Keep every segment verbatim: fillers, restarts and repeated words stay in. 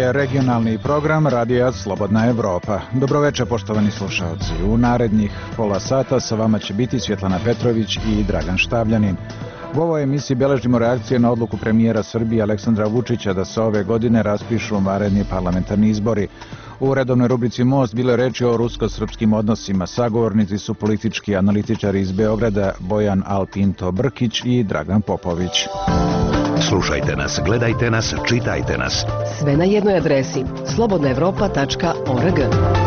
je regionalni program Radija Slobodna Evropa. Dobroveče, poštovani slušalci. U narednih pola sata sa vama će biti Svjetlana Petrović i Dragan Štavljanin. U ovoj emisiji beležimo reakcije na odluku premijera Srbije Aleksandra Vučića da se ove godine raspišu vanredni parlamentarni izbori. U redovnoj rubrici Most bilo je reči o rusko-srpskim odnosima. Sagovornici su politički analitičari iz Beograda Bojan Alpinto Brkić i Dragan Popović. Slušajte nas, gledajte nas, čitajte nas. Sve na jednoj adresi slobodna evropa tačka org.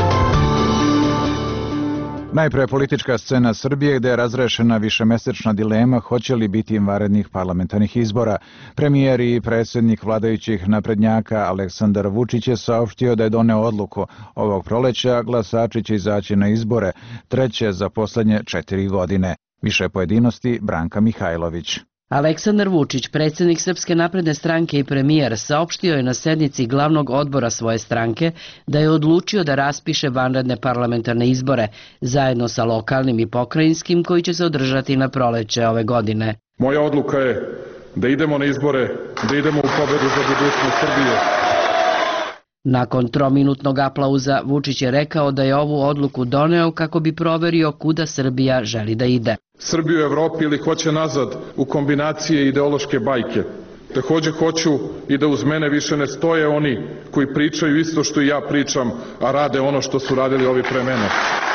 Najpre politička scena Srbije, gde je razrešena višemesečna dilema hoće li biti vanrednih parlamentarnih izbora. Premijer i predsjednik vladajućih naprednjaka Aleksandar Vučić je saopštio da je doneo odluku. Ovog proleća glasači će izaći na izbore, treće za poslednje četiri godine. Više pojedinosti Branka Mihajlović. Aleksandar Vučić, predsjednik Srpske napredne stranke i premijer, saopštio je na sednici glavnog odbora svoje stranke da je odlučio da raspiše vanredne parlamentarne izbore zajedno sa lokalnim i pokrajinskim koji će se održati na proleće ove godine. Moja odluka je da idemo na izbore, da idemo u pobedu za budućnost Srbije. Nakon trominutnog aplauza Vučić je rekao da je ovu odluku doneo kako bi proverio kuda Srbija želi da ide. Srbiju u Evropi ili hoće nazad u kombinacije ideološke bajke. Također hoću i da uz mene više ne stoje oni koji pričaju isto što i ja pričam, a rade ono što su radili ovi pre mene.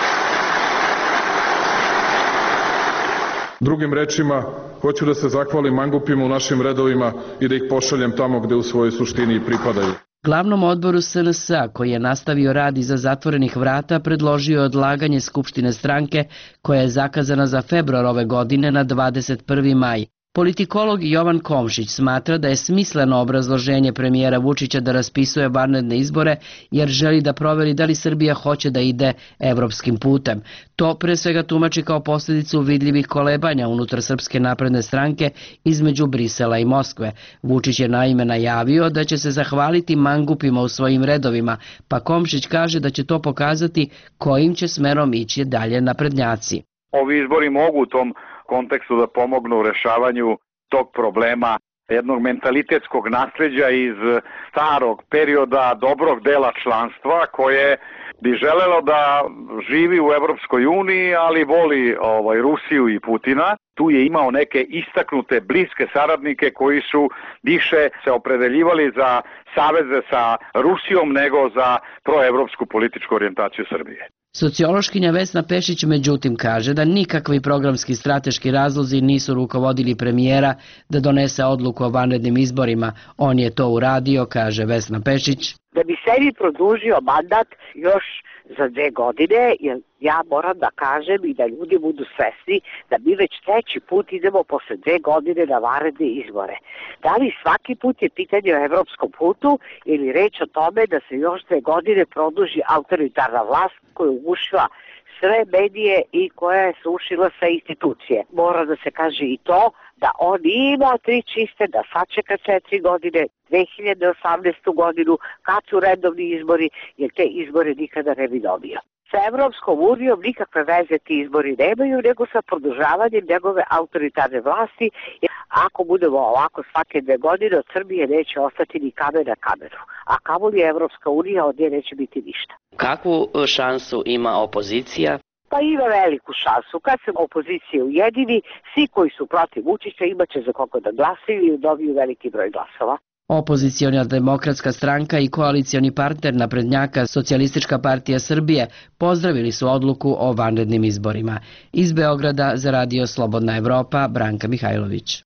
Drugim rečima, hoću da se zahvalim mangupima u našim redovima i da ih pošaljem tamo gde u svojoj suštini i pripadaju. Glavnom odboru S N S-a, koji je nastavio rad iza zatvorenih vrata, predložio je odlaganje Skupštine stranke koja je zakazana za februar ove godine na dvadeset prvi maj. Politikolog Jovan Komšić smatra da je smisleno obrazloženje premijera Vučića da raspisuje vanredne izbore jer želi da proveri da li Srbija hoće da ide evropskim putem. To pre svega tumači kao posljedicu vidljivih kolebanja unutar Srpske napredne stranke između Brisela i Moskve. Vučić je naime najavio da će se zahvaliti mangupima u svojim redovima, pa Komšić kaže da će to pokazati kojim će smerom ići dalje naprednjaci. Ovi izbori mogu u tom kontekstu da pomognu u rešavanju tog problema jednog mentalitetskog nasleđa iz starog perioda dobrog dela članstva koje bi želelo da živi u Evropskoj uniji, ali voli ovaj, Rusiju i Putina. Tu je imao neke istaknute bliske saradnike koji su više se opredeljivali za saveze sa Rusijom nego za proevropsku političku orijentaciju Srbije. Sociološkinja Vesna Pešić međutim kaže da nikakvi programski strateški razlozi nisu rukovodili premijera da donese odluku o vanrednim izborima. On je to uradio, kaže Vesna Pešić. Da bi sebi produžio mandat još za dve godine, jer ja moram da kažem i da ljudi budu svesni da mi već treći put idemo posle dve godine na vanredne izbore. Da li svaki put je pitanje o evropskom putu ili reč o tome da se još dve godine produži autoritarna vlast koja je ugušila sve medije i koja je srušila sve institucije. Mora da se kaže i to da on ima tri čiste, da sačeka četiri godine, dve hiljade osamnaestu godinu, kad su redovni izbori, jer te izbore nikada ne bi dobio. Sa Evropskom unijom nikakve veze ti izbori nemaju, nego sa produžavanjem njegove autoritarne vlasti. Ako budemo ovako svake dve godine, od Srbije neće ostati ni kamen na kamenu. A kamoli Evropska unija, od nje neće biti ništa. Kakvu šansu ima opozicija? Pa ima veliku šansu. Kad se opozicija ujedini, svi koji su protiv Vučića imaće za koga da glasaju i dobiju veliki broj glasova. Opoziciona demokratska stranka i koalicioni partner naprednjaka Socijalistička partija Srbije pozdravili su odluku o vanrednim izborima. Iz Beograda za Radio Slobodna Evropa, Branka Mihajlović.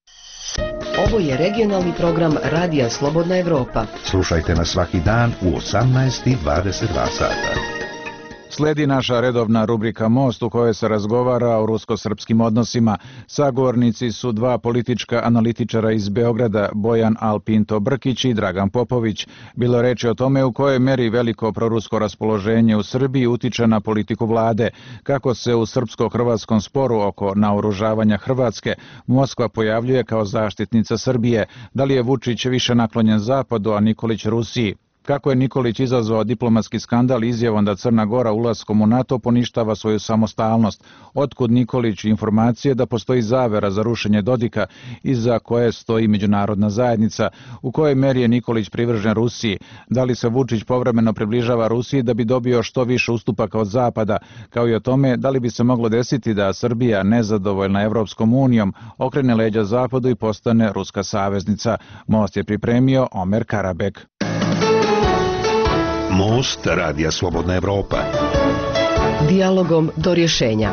Ovo je regionalni program Radija Slobodna Evropa. Slušajte nas svaki dan u osamnaest i dvadeset dva sata. Sledi naša redovna rubrika Most u kojoj se razgovara o rusko-srpskim odnosima. Sagovornici su dva politička analitičara iz Beograda, Bojan Alpinto Brkić i Dragan Popović. Bilo reči o tome u kojoj meri veliko prorusko raspoloženje u Srbiji utiče na politiku vlade, kako se u srpsko-hrvatskom sporu oko naoružavanja Hrvatske Moskva pojavljuje kao zaštitnica Srbije, da li je Vučić više naklonjen Zapadu, a Nikolić Rusiji. Kako je Nikolić izazvao diplomatski skandal izjavom da Crna Gora ulaskom u NATO poništava svoju samostalnost, otkud Nikolić informacije da postoji zavera za rušenje Dodika iza koje stoji međunarodna zajednica, u kojoj meri je Nikolić privržen Rusiji, da li se Vučić povremeno približava Rusiji da bi dobio što više ustupaka od Zapada, kao i o tome da li bi se moglo desiti da Srbija, nezadovoljna Evropskom unijom, okrene leđa Zapadu i postane ruska saveznica. Most je pripremio Omer Karabek. Most Radija Slobodna Evropa. Dijalogom do rješenja.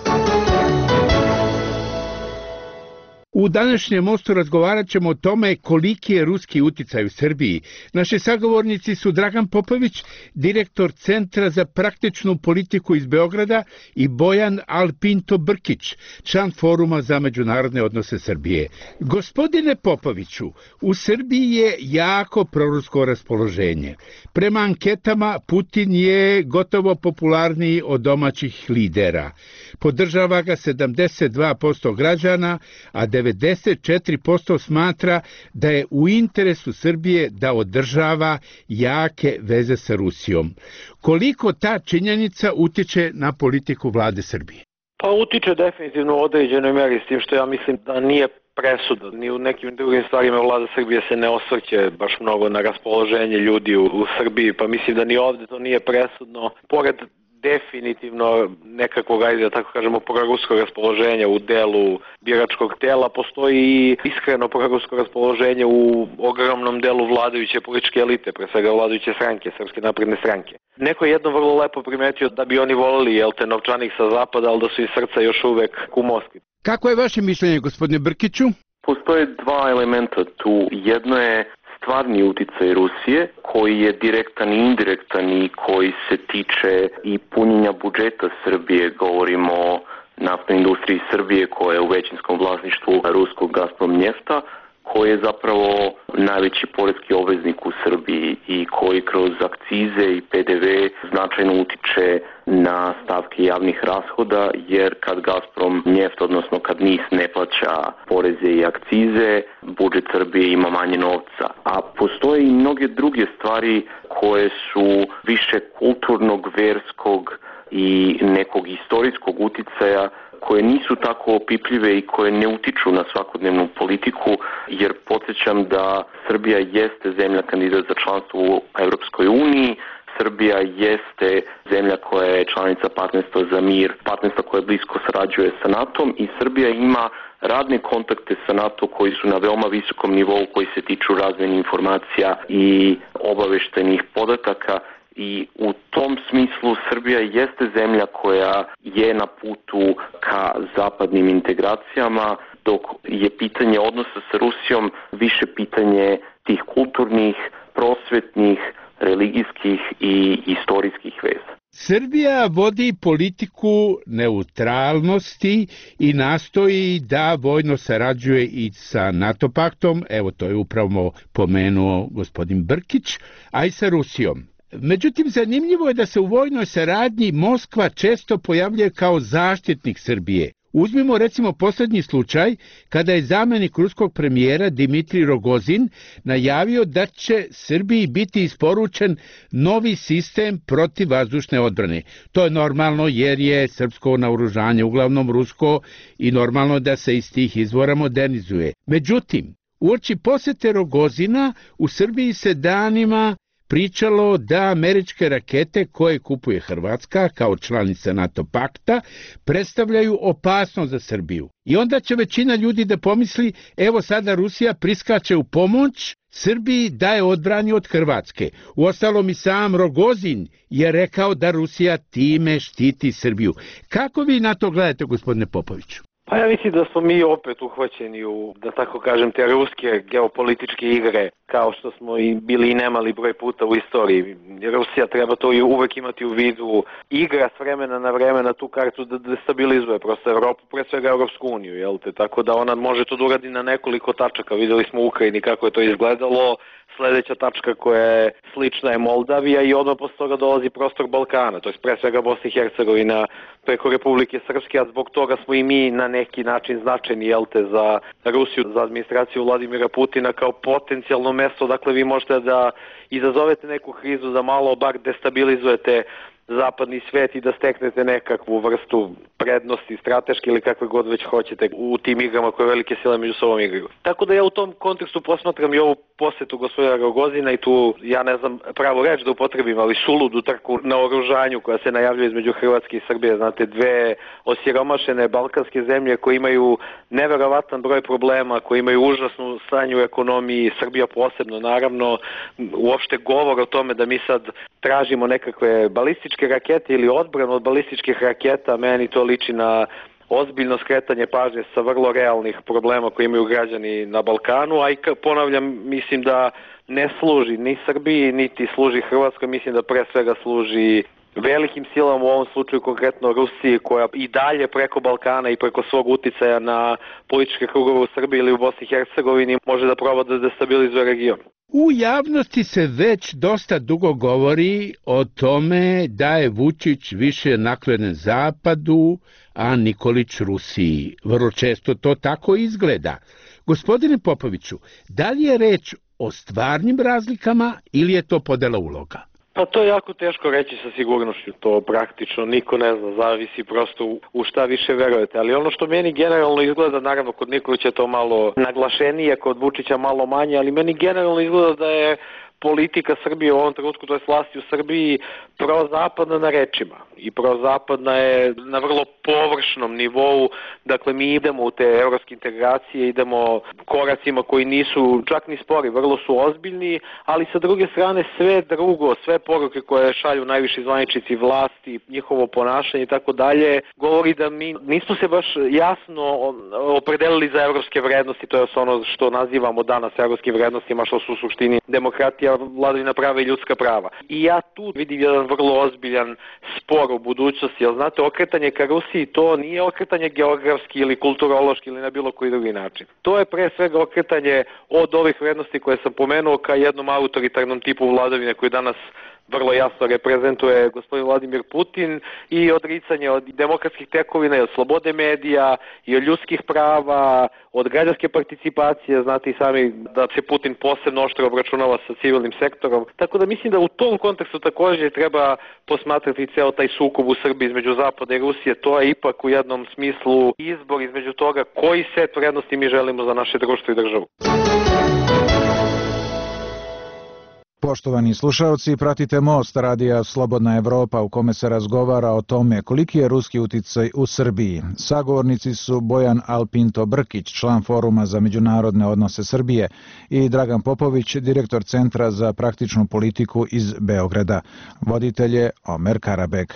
U današnjem mostu razgovarat ćemo o tome koliki je ruski uticaj u Srbiji. Naši sagovornici su Dragan Popović, direktor Centra za praktičnu politiku iz Beograda, i Bojan Alpinto Brkić, član Foruma za međunarodne odnose Srbije. Gospodine Popoviću, u Srbiji je jako prorusko raspoloženje. Prema anketama Putin je gotovo popularniji od domaćih lidera. Podržava ga sedamdeset dva posto građana, a devedeset četiri posto smatra da je u interesu Srbije da održava jake veze sa Rusijom. Koliko ta činjenica utiče na politiku vlade Srbije? Pa utiče definitivno u određenoj meri, s tim što ja mislim da nije presuda. Ni u nekim drugim stvarima vlada Srbije se ne osvrće baš mnogo na raspoloženje ljudi u, u Srbiji, pa mislim da ni ovde to nije presudno. Pored definitivno nekakvog, ajde da tako kažemo, proruskog raspoloženja u delu biračkog tela, postoji i iskreno prorusko raspoloženje u ogromnom delu vladajuće političke elite, pre svega vladajuće stranke, Srpske napredne stranke. Neko je jedno vrlo lepo primetio da bi oni volili, jel te, novčanik sa zapada, ali da su iz srca još uvek u Moskvi. Kako je vaše mišljenje, gospodine Brkiću? Postoje dva elementa tu. Jedno je stvarni uticaj Rusije, koji je direktan i indirektan i koji se tiče i punjenja budžeta Srbije. Govorimo o naftnoj industriji Srbije koja je u većinskom vlasništvu ruskog Gazprom Njefta, koji je zapravo najveći poreski obveznik u Srbiji i koji kroz akcize i P D V značajno utiče na stavke javnih rashoda, jer kad Gazprom Njeft, odnosno kad N I S ne plaća poreze i akcize, budžet Srbije ima manje novca. A postoje i mnoge druge stvari koje su više kulturnog, verskog i nekog istorijskog uticaja, koje nisu tako opipljive i koje ne utiču na svakodnevnu politiku, jer podsjećam da Srbija jeste zemlja kandidat za članstvo u Evropskoj uniji, Srbija jeste zemlja koja je članica partnerstva za mir, partnerstva koja blisko sarađuje sa NATO-om, i Srbija ima radne kontakte sa NATO koji su na veoma visokom nivou, koji se tiču razmjene informacija i obaveštajnih podataka. I u tom smislu Srbija jeste zemlja koja je na putu ka zapadnim integracijama, dok je pitanje odnosa sa Rusijom više pitanje tih kulturnih, prosvetnih, religijskih i istorijskih veza. Srbija vodi politiku neutralnosti i nastoji da vojno sarađuje i sa NATO paktom, evo to je upravo pomenuo gospodin Brkić, a i sa Rusijom. Međutim, zanimljivo je da se u vojnoj saradnji Moskva često pojavljuje kao zaštitnik Srbije. Uzmimo recimo posljednji slučaj kada je zamjenik ruskog premijera Dimitrij Rogozin najavio da će Srbiji biti isporučen novi sistem protivvazdušne odbrane. To je normalno jer je srpsko naoružanje uglavnom rusko i normalno da se iz tih izvora modernizuje. Međutim, uoči posjete Rogozina u Srbiji se danima pričalo da američke rakete koje kupuje Hrvatska kao članica NATO pakta predstavljaju opasnost za Srbiju. I onda će većina ljudi da pomisli, evo sada Rusija priskače u pomoć Srbiji da je odbrani od Hrvatske. Uostalom i sam Rogozin je rekao da Rusija time štiti Srbiju. Kako vi na to gledate, gospodine Popoviću? Pa ja mislim da smo mi opet uhvaćeni u, da tako kažem, te ruske geopolitičke igre, kao što smo i bili i nemali broj puta u istoriji. Rusija treba to i uvek imati u vidu, igra s vremena na vreme na tu kartu da destabilizuje prosto Evropu, pre svega Evropsku uniju, jel te? Tako da ona može to da uradi na nekoliko tačaka. Videli smo u Ukrajini kako je to izgledalo, sledeća tačka koja je slična je Moldavija i odmah posle toga dolazi prostor Balkana, to je pre svega Bosna i Hercegovina preko Republike Srpske, a zbog toga smo i mi na neki način značajni, jel te, za Rusiju, za administraciju Vladimira Putina kao potencijalno mesto, dakle vi možete da izazovete neku krizu, da malo bar destabilizujete zapadni svet i da steknete nekakvu vrstu prednosti, strateške ili kakve god već hoćete u tim igrama koje velike sile među sobom igraju. Tako da ja u tom kontekstu posmatram i ovu posetu gospodina Rogozina i tu, ja ne znam pravo reč da upotrebim, ali suludu trku na oružanju koja se najavljuje između Hrvatske i Srbije. Znate, dve osiromašene balkanske zemlje koje imaju neverovatan broj problema, koje imaju užasnu stanje u ekonomiji, Srbija posebno, naravno, uopšte govor o tome da mi sad tražimo nekakve balističke rakete ili odbranu od balističkih raketa, meni to liči na ozbiljno skretanje pažnje sa vrlo realnih problema koje imaju građani na Balkanu, a i ponavljam, mislim da ne služi ni Srbiji, niti služi Hrvatskoj, mislim da pre svega služi velikim silama, u ovom slučaju konkretno Rusiji, koja i dalje preko Balkana i preko svog uticaja na političke krugove u Srbiji ili u Bosni i Hercegovini može da proba da destabilizuje region. U javnosti se već dosta dugo govori o tome da je Vučić više naklonjen Zapadu, a Nikolić Rusiji. Vrlo često to tako izgleda. Gospodine Popoviću, da li je reč o stvarnim razlikama ili je to podela uloga? Pa to je jako teško reći sa sigurnošću, to praktično niko ne zna, zavisi prosto u šta više verujete, ali ono što meni generalno izgleda, naravno kod Nikolića je to malo naglašenije, kod Vučića malo manje, ali meni generalno izgleda da je politika Srbije u ovom trenutku, to je vlasti u Srbiji, prozapadna na rečima i prozapadna je na vrlo površnom nivou, dakle mi idemo u te evropske integracije, idemo koracima koji nisu čak ni spori, vrlo su ozbiljni, ali sa druge strane sve drugo, sve poruke koje šalju najviši zvaničnici vlasti, njihovo ponašanje i tako dalje, govori da mi nismo se baš jasno opredelili za evropske vrednosti, to je ono što nazivamo danas evropskim vrednostima, što su u suštini demokratija, vladavina prava i ljudska prava. I ja tu vidim jedan vrlo ozbiljan spor u budućnosti, jer znate, okretanje ka Rusiji to nije okretanje geografski ili kulturološki ili na bilo koji drugi način. To je pre svega okretanje od ovih vrednosti koje sam pomenuo ka jednom autoritarnom tipu vladavine koji danas vrlo jasno reprezentuje gospodin Vladimir Putin i odricanje od demokratskih tekovina i od slobode medija i od ljudskih prava, od građanske participacije, znate i sami da se Putin posebno oštro obračunava sa civilnim sektorom. Tako da mislim da u tom kontekstu također treba posmatrati ceo taj sukob u Srbiji između Zapada i Rusije. To je ipak u jednom smislu izbor između toga koji set vrednosti mi želimo za naše društvo i državu. Poštovani slušalci, pratite Most radija Slobodna Evropa u kome se razgovara o tome koliki je ruski uticaj u Srbiji. Sagovornici su Bojan Alpinto Brkić, član Foruma za međunarodne odnose Srbije, i Dragan Popović, direktor Centra za praktičnu politiku iz Beograda. Voditelj je Omer Karabek.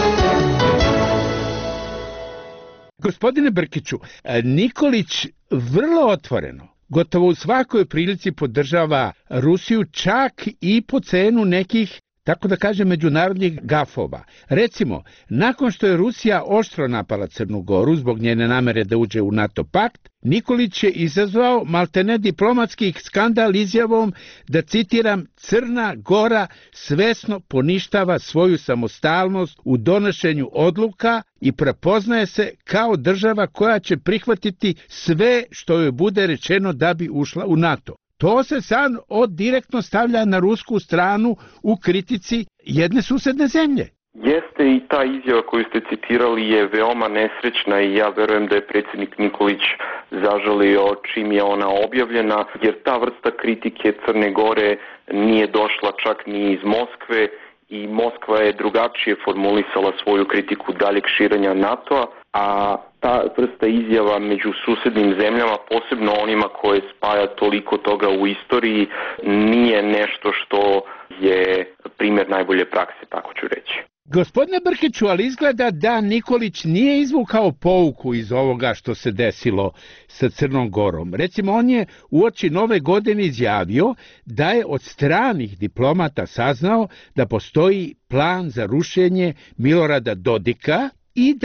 Gospodine Brkiću, Nikolić vrlo otvoreno, gotovo u svakoj prilici podržava Rusiju, čak i po cenu nekih, tako da kažem, međunarodnih gafova. Recimo, nakon što je Rusija oštro napala Crnu Goru zbog njene namere da uđe u NATO pakt, Nikolić je izazvao maltene diplomatski skandal izjavom da, citiram, Crna Gora svesno poništava svoju samostalnost u donošenju odluka i prepoznaje se kao država koja će prihvatiti sve što joj bude rečeno da bi ušla u NATO. To se sad od direktno stavlja na rusku stranu u kritici jedne susedne zemlje. Jeste, i ta izjava koju ste citirali je veoma nesrećna i ja verujem da je predsjednik Nikolić zažalio čim je ona objavljena, jer ta vrsta kritike Crne Gore nije došla čak ni iz Moskve i Moskva je drugačije formulisala svoju kritiku daljeg širenja NATO-a, a ta vrsta izjava među susednim zemljama, posebno onima koje spaja toliko toga u istoriji, nije nešto što je primjer najbolje prakse, tako ću reći. Gospodine Brkiću, ali izgleda da Nikolić nije izvukao pouku iz ovoga što se desilo sa Crnom Gorom. Recimo, on je uoči Nove godine izjavio da je od stranih diplomata saznao da postoji plan za rušenje Milorada Dodika i da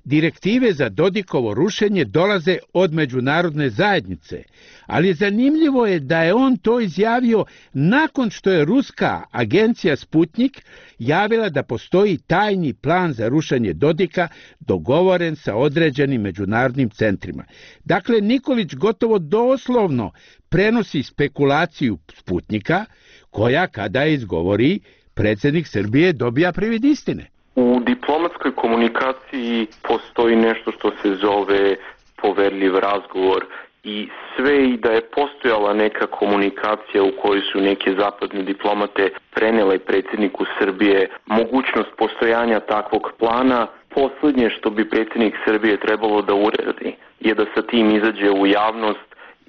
direktive za Dodikovo rušenje dolaze od međunarodne zajednice, ali zanimljivo je da je on to izjavio nakon što je ruska agencija Sputnik javila da postoji tajni plan za rušenje Dodika dogovoren sa određenim međunarodnim centrima. Dakle, Nikolić gotovo doslovno prenosi spekulaciju Sputnika, koja kada je izgovori, predsjednik Srbije dobija privid istine. U diplomatskoj komunikaciji postoji nešto što se zove poverljiv razgovor i sve i da je postojala neka komunikacija u kojoj su neke zapadne diplomate prenele predsjedniku Srbije mogućnost postojanja takvog plana, posljednje što bi predsjednik Srbije trebalo da uradi je da sa tim izađe u javnost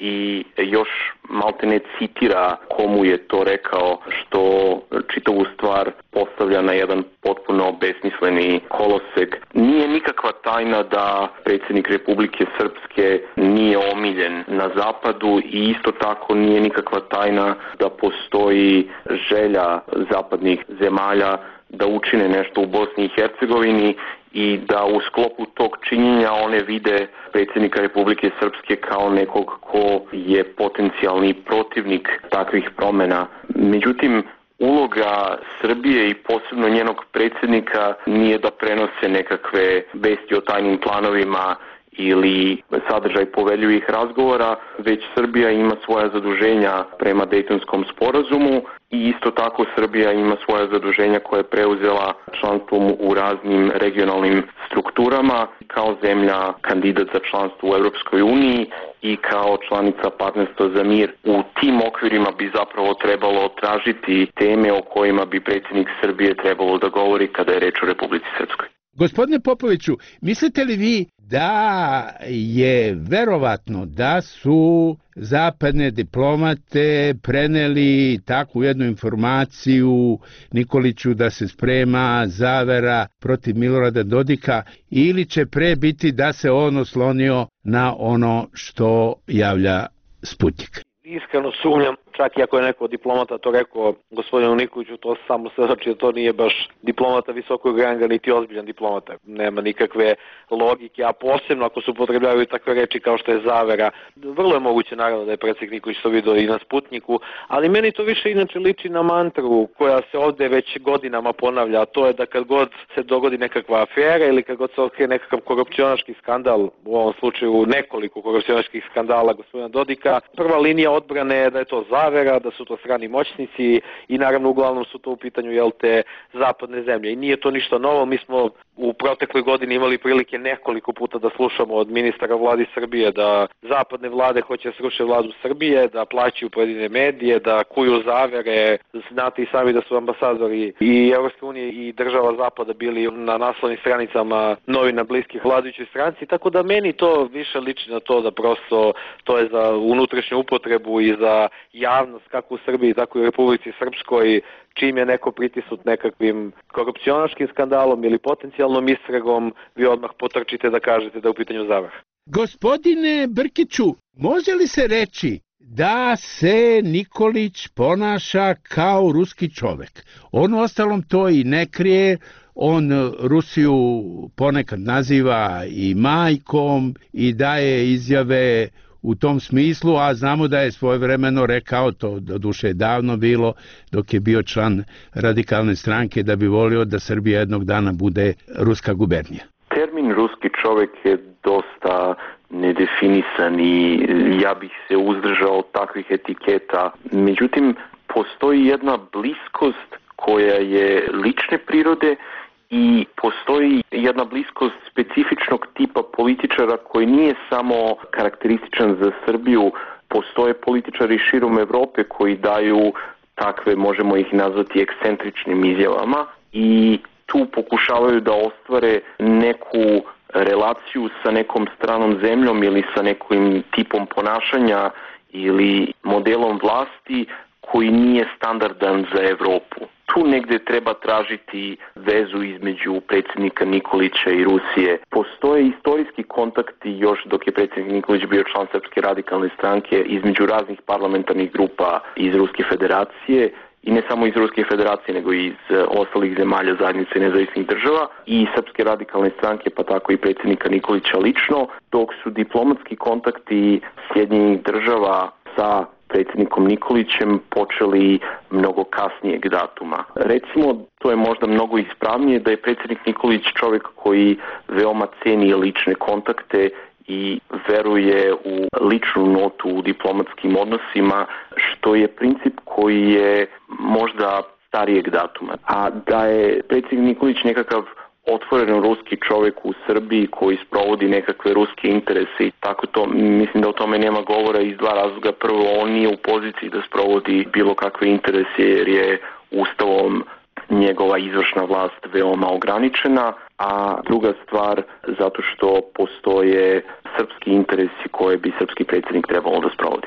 i još malte ne citira komu je to rekao, što čitavu stvar postavlja na jedan potpuno besmisleni kolosek. Nije nikakva tajna da predsjednik Republike Srpske nije omiljen na zapadu i isto tako nije nikakva tajna da postoji želja zapadnih zemalja da učine nešto u Bosni i Hercegovini i da u sklopu tog činjenja one vide predsjednika Republike Srpske kao nekog ko je potencijalni protivnik takvih promjena. Međutim, uloga Srbije i posebno njenog predsjednika nije da prenose nekakve vesti o tajnim planovima ili sadržaj poveljivih razgovora, već Srbija ima svoja zaduženja prema Dejtonskom sporazumu i isto tako Srbija ima svoja zaduženja koje je preuzela članstvom u raznim regionalnim strukturama kao zemlja kandidat za članstvo u Europskoj uniji i kao članica partnerstva za mir. U tim okvirima bi zapravo trebalo tražiti teme o kojima bi predsjednik Srbije trebalo da govori kada je reč o Republici Srpskoj. Gospodine Popoviću, mislite li vi da je verovatno da su zapadne diplomate preneli takvu jednu informaciju Nikoliću da se sprema zavera protiv Milorada Dodika, ili će pre biti da se on oslonio na ono što javlja Sputnik? Iskreno sumnjam, čak i ako je neko diplomata to rekao gospodinu Nikoliću, to samo se znači da to nije baš diplomata visokog ranga, niti ozbiljan diplomata. Nema nikakve logike, a posebno ako se upotrebljavaju takve reči kao što je zavera. Vrlo je moguće naravno da je predsjednik Nikolić to vidio i na Sputniku, ali meni to više inače liči na mantru koja se ovdje već godinama ponavlja, a to je da kad god se dogodi nekakva afera ili kad god se otkrije nekakav korupcionaški skandal, u ovom slučaju nekoliko korupcionaških skandala gospodina Dodika, prva linija odbrane je da je to zavera, da su to strani moćnici i naravno uglavnom su to u pitanju jel te zapadne zemlje. I nije to ništa novo, mi smo u protekloj godini imali prilike nekoliko puta da slušamo od ministara vladi Srbije da zapadne vlade hoće srušiti vladu Srbije, da plaćaju pojedine medije, da kuju zavere. Znate i sami da su ambasadori i Evropske unije i država zapada bili na naslovnim stranicama novina bliskih vladajućoj stranci, tako da meni to više liči na to da prosto to je za unutrašnju upotrebu i za javnost kako u Srbiji, tako i u Republici Srpskoj, čim je neko pritisnut nekakvim korupcionaškim skandalom ili potencijalnom istragom, vi odmah potrčite da kažete da je u pitanju zavara. Gospodine Brkiću, može li se reći da se Nikolić ponaša kao ruski čovek? On ostalom to i ne krije, on Rusiju ponekad naziva i majkom i daje izjave u tom smislu, a znamo da je svojevremeno rekao, to doduše je davno bilo, dok je bio član radikalne stranke, da bi volio da Srbija jednog dana bude ruska gubernija. Termin ruski čovjek je dosta nedefinisan i ja bih se uzdržao takvih etiketa. Međutim, postoji jedna bliskost koja je lične prirode i postoji jedna bliskost specifičnog tipa političara koji nije samo karakterističan za Srbiju. Postoje političari širom Evrope koji daju takve, možemo ih nazvati, ekscentričnim izjavama i tu pokušavaju da ostvare neku relaciju sa nekom stranom zemljom ili sa nekim tipom ponašanja ili modelom vlasti koji nije standardan za Evropu. Tu negde treba tražiti vezu između predsjednika Nikolića i Rusije. Postoje istorijski kontakti još dok je predsjednik Nikolić bio član Srpske radikalne stranke između raznih parlamentarnih grupa iz Ruske federacije i ne samo iz Ruske federacije, nego i iz ostalih zemalja zajednice nezavisnih država i Srpske radikalne stranke, pa tako i predsjednika Nikolića lično, dok su diplomatski kontakti Sjedinjenih država sa predsjednikom Nikolićem počeli mnogo kasnijeg datuma. Recimo, to je možda mnogo ispravnije da je predsjednik Nikolić čovjek koji veoma ceni lične kontakte i veruje u ličnu notu u diplomatskim odnosima, što je princip koji je možda starijeg datuma. A da je predsjednik Nikolić nekakav otvoreno ruski čovjek u Srbiji koji sprovodi nekakve ruske interese i tako to, mislim da o tome nema govora iz dva razloga. Prvo, on nije u poziciji da sprovodi bilo kakve interese jer je ustavom njegova izvršna vlast veoma ograničena, a druga stvar zato što postoje srpski interesi koje bi srpski predsjednik trebalo da sprovodi.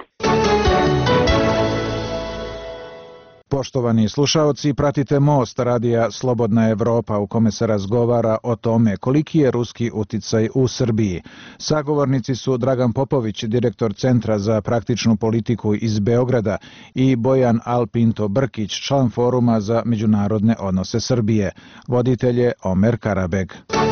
Poštovani slušaoci, pratite Most radija Slobodna Evropa u kome se razgovara o tome koliki je ruski uticaj u Srbiji. Sagovornici su Dragan Popović, direktor Centra za praktičnu politiku iz Beograda, i Bojan Alpinto Brkić, član Foruma za međunarodne odnose Srbije. Voditelj je Omer Karabeg.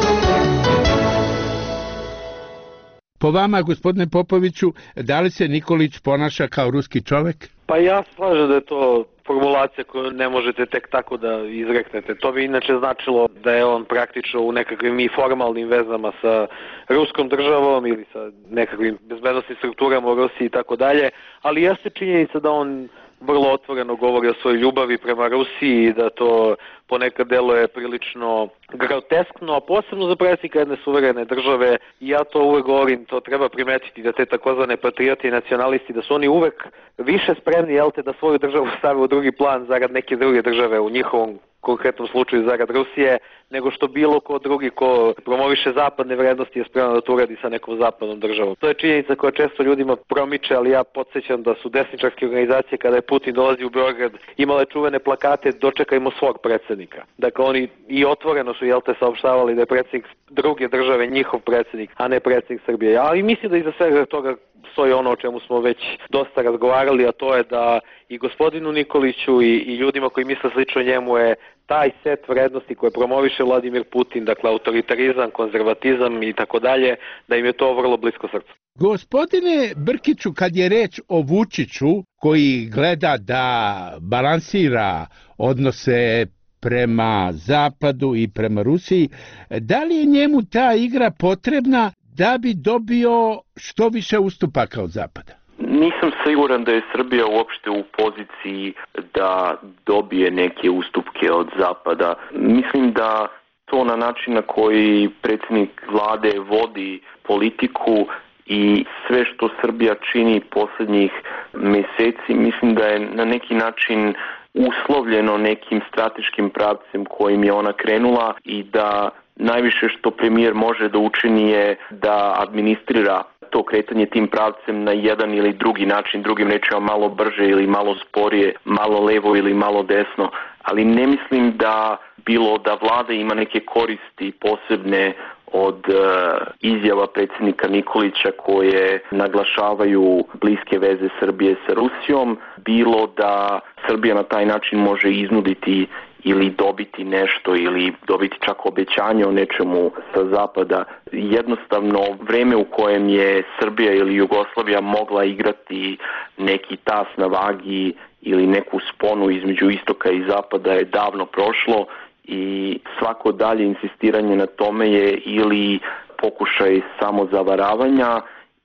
Po vama, gospodine Popoviću, da li se Nikolić ponaša kao ruski čovek? Pa ja slažem da je to formulacija koju ne možete tek tako da izreknete. To bi inače značilo da je on praktično u nekakvim i formalnim vezama sa ruskom državom ili sa nekakvim bezbednostnim strukturama u Rusiji i tako dalje, ali jeste činjenica da on vrlo otvoreno govori o svojoj ljubavi prema Rusiji i da to ponekad deluje prilično groteskno, a posebno za predsjednika jedne suverene države. I ja to uvek govorim, to treba primetiti da te takozvane patriote i nacionalisti, da su oni uvek više spremni, jel te, da svoju državu stave u drugi plan zarad neke druge države, u njihovom konkretnom slučaju zarad Rusije, nego što bilo ko drugi ko promoviše zapadne vrednosti je spreman da to uradi sa nekom zapadnom državom. To je činjenica koja često ljudima promiče, ali ja podsjećam da su desničarske organizacije kada je Putin dolazi u Beograd imale čuvene plakate "Dočekajmo svog predsjednika". Dakle, oni i otvoreno su, jel te, saopštavali da je predsjednik druge države njihov predsjednik, a ne predsjednik Srbije. Ali mislim da iza svega toga stoji ono o čemu smo već dosta razgovarali, a to je da i gospodinu Nikoliću i, i ljudima koji misle slično njemu je taj set vrednosti koje promoviše Vladimir Putin, dakle autoritarizam, konzervatizam i tako dalje, da im je to vrlo blisko srcu. Gospodine Brkiću, kad je reč o Vučiću koji gleda da balansira odnose prema Zapadu i prema Rusiji, da li je njemu ta igra potrebna da bi dobio što više ustupaka od Zapada? Nisam siguran da je Srbija uopšte u poziciji da dobije neke ustupke od Zapada. Mislim da to na način na koji predsjednik vlade vodi politiku i sve što Srbija čini posljednjih mjeseci, mislim da je na neki način uslovljeno nekim strateškim pravcem kojim je ona krenula i da najviše što premijer može da učini je da administrira to kretanje tim pravcem na jedan ili drugi način, drugim rečima malo brže ili malo sporije, malo levo ili malo desno, ali ne mislim da bilo da vlada ima neke koristi posebne od uh, izjava predsjednika Nikolića koje naglašavaju bliske veze Srbije sa Rusijom, bilo da Srbija na taj način može iznuditi ili dobiti nešto ili dobiti čak obećanje o nečemu sa Zapada. Jednostavno, vreme u kojem je Srbija ili Jugoslavija mogla igrati neki tas na vagi ili neku sponu između istoka i zapada je davno prošlo i svako dalje insistiranje na tome je ili pokušaj samozavaravanja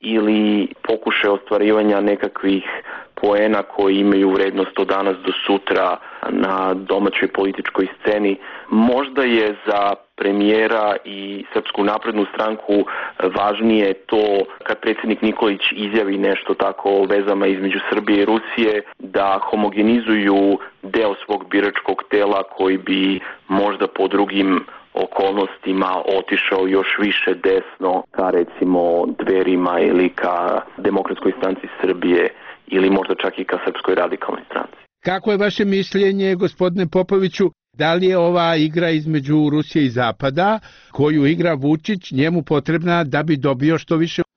ili pokušaj ostvarivanja nekakvih poena koji imaju vrednost od danas do sutra na domaćoj političkoj sceni. Možda je za premijera i Srpsku naprednu stranku važnije to kad predsjednik Nikolić izjavi nešto tako o vezama između Srbije i Rusije, da homogenizuju deo svog biračkog tela koji bi možda po drugim okolnostima otišao još više desno ka recimo Dverima ili ka Demokratskoj stranci Srbije ili možda čak i ka Srpskoj radikalnoj stranci. Kako je vaše mišljenje, gospodine Popoviću, da li je ova igra između Rusije i Zapada, koju igra Vučić, njemu potrebna da bi dobio što više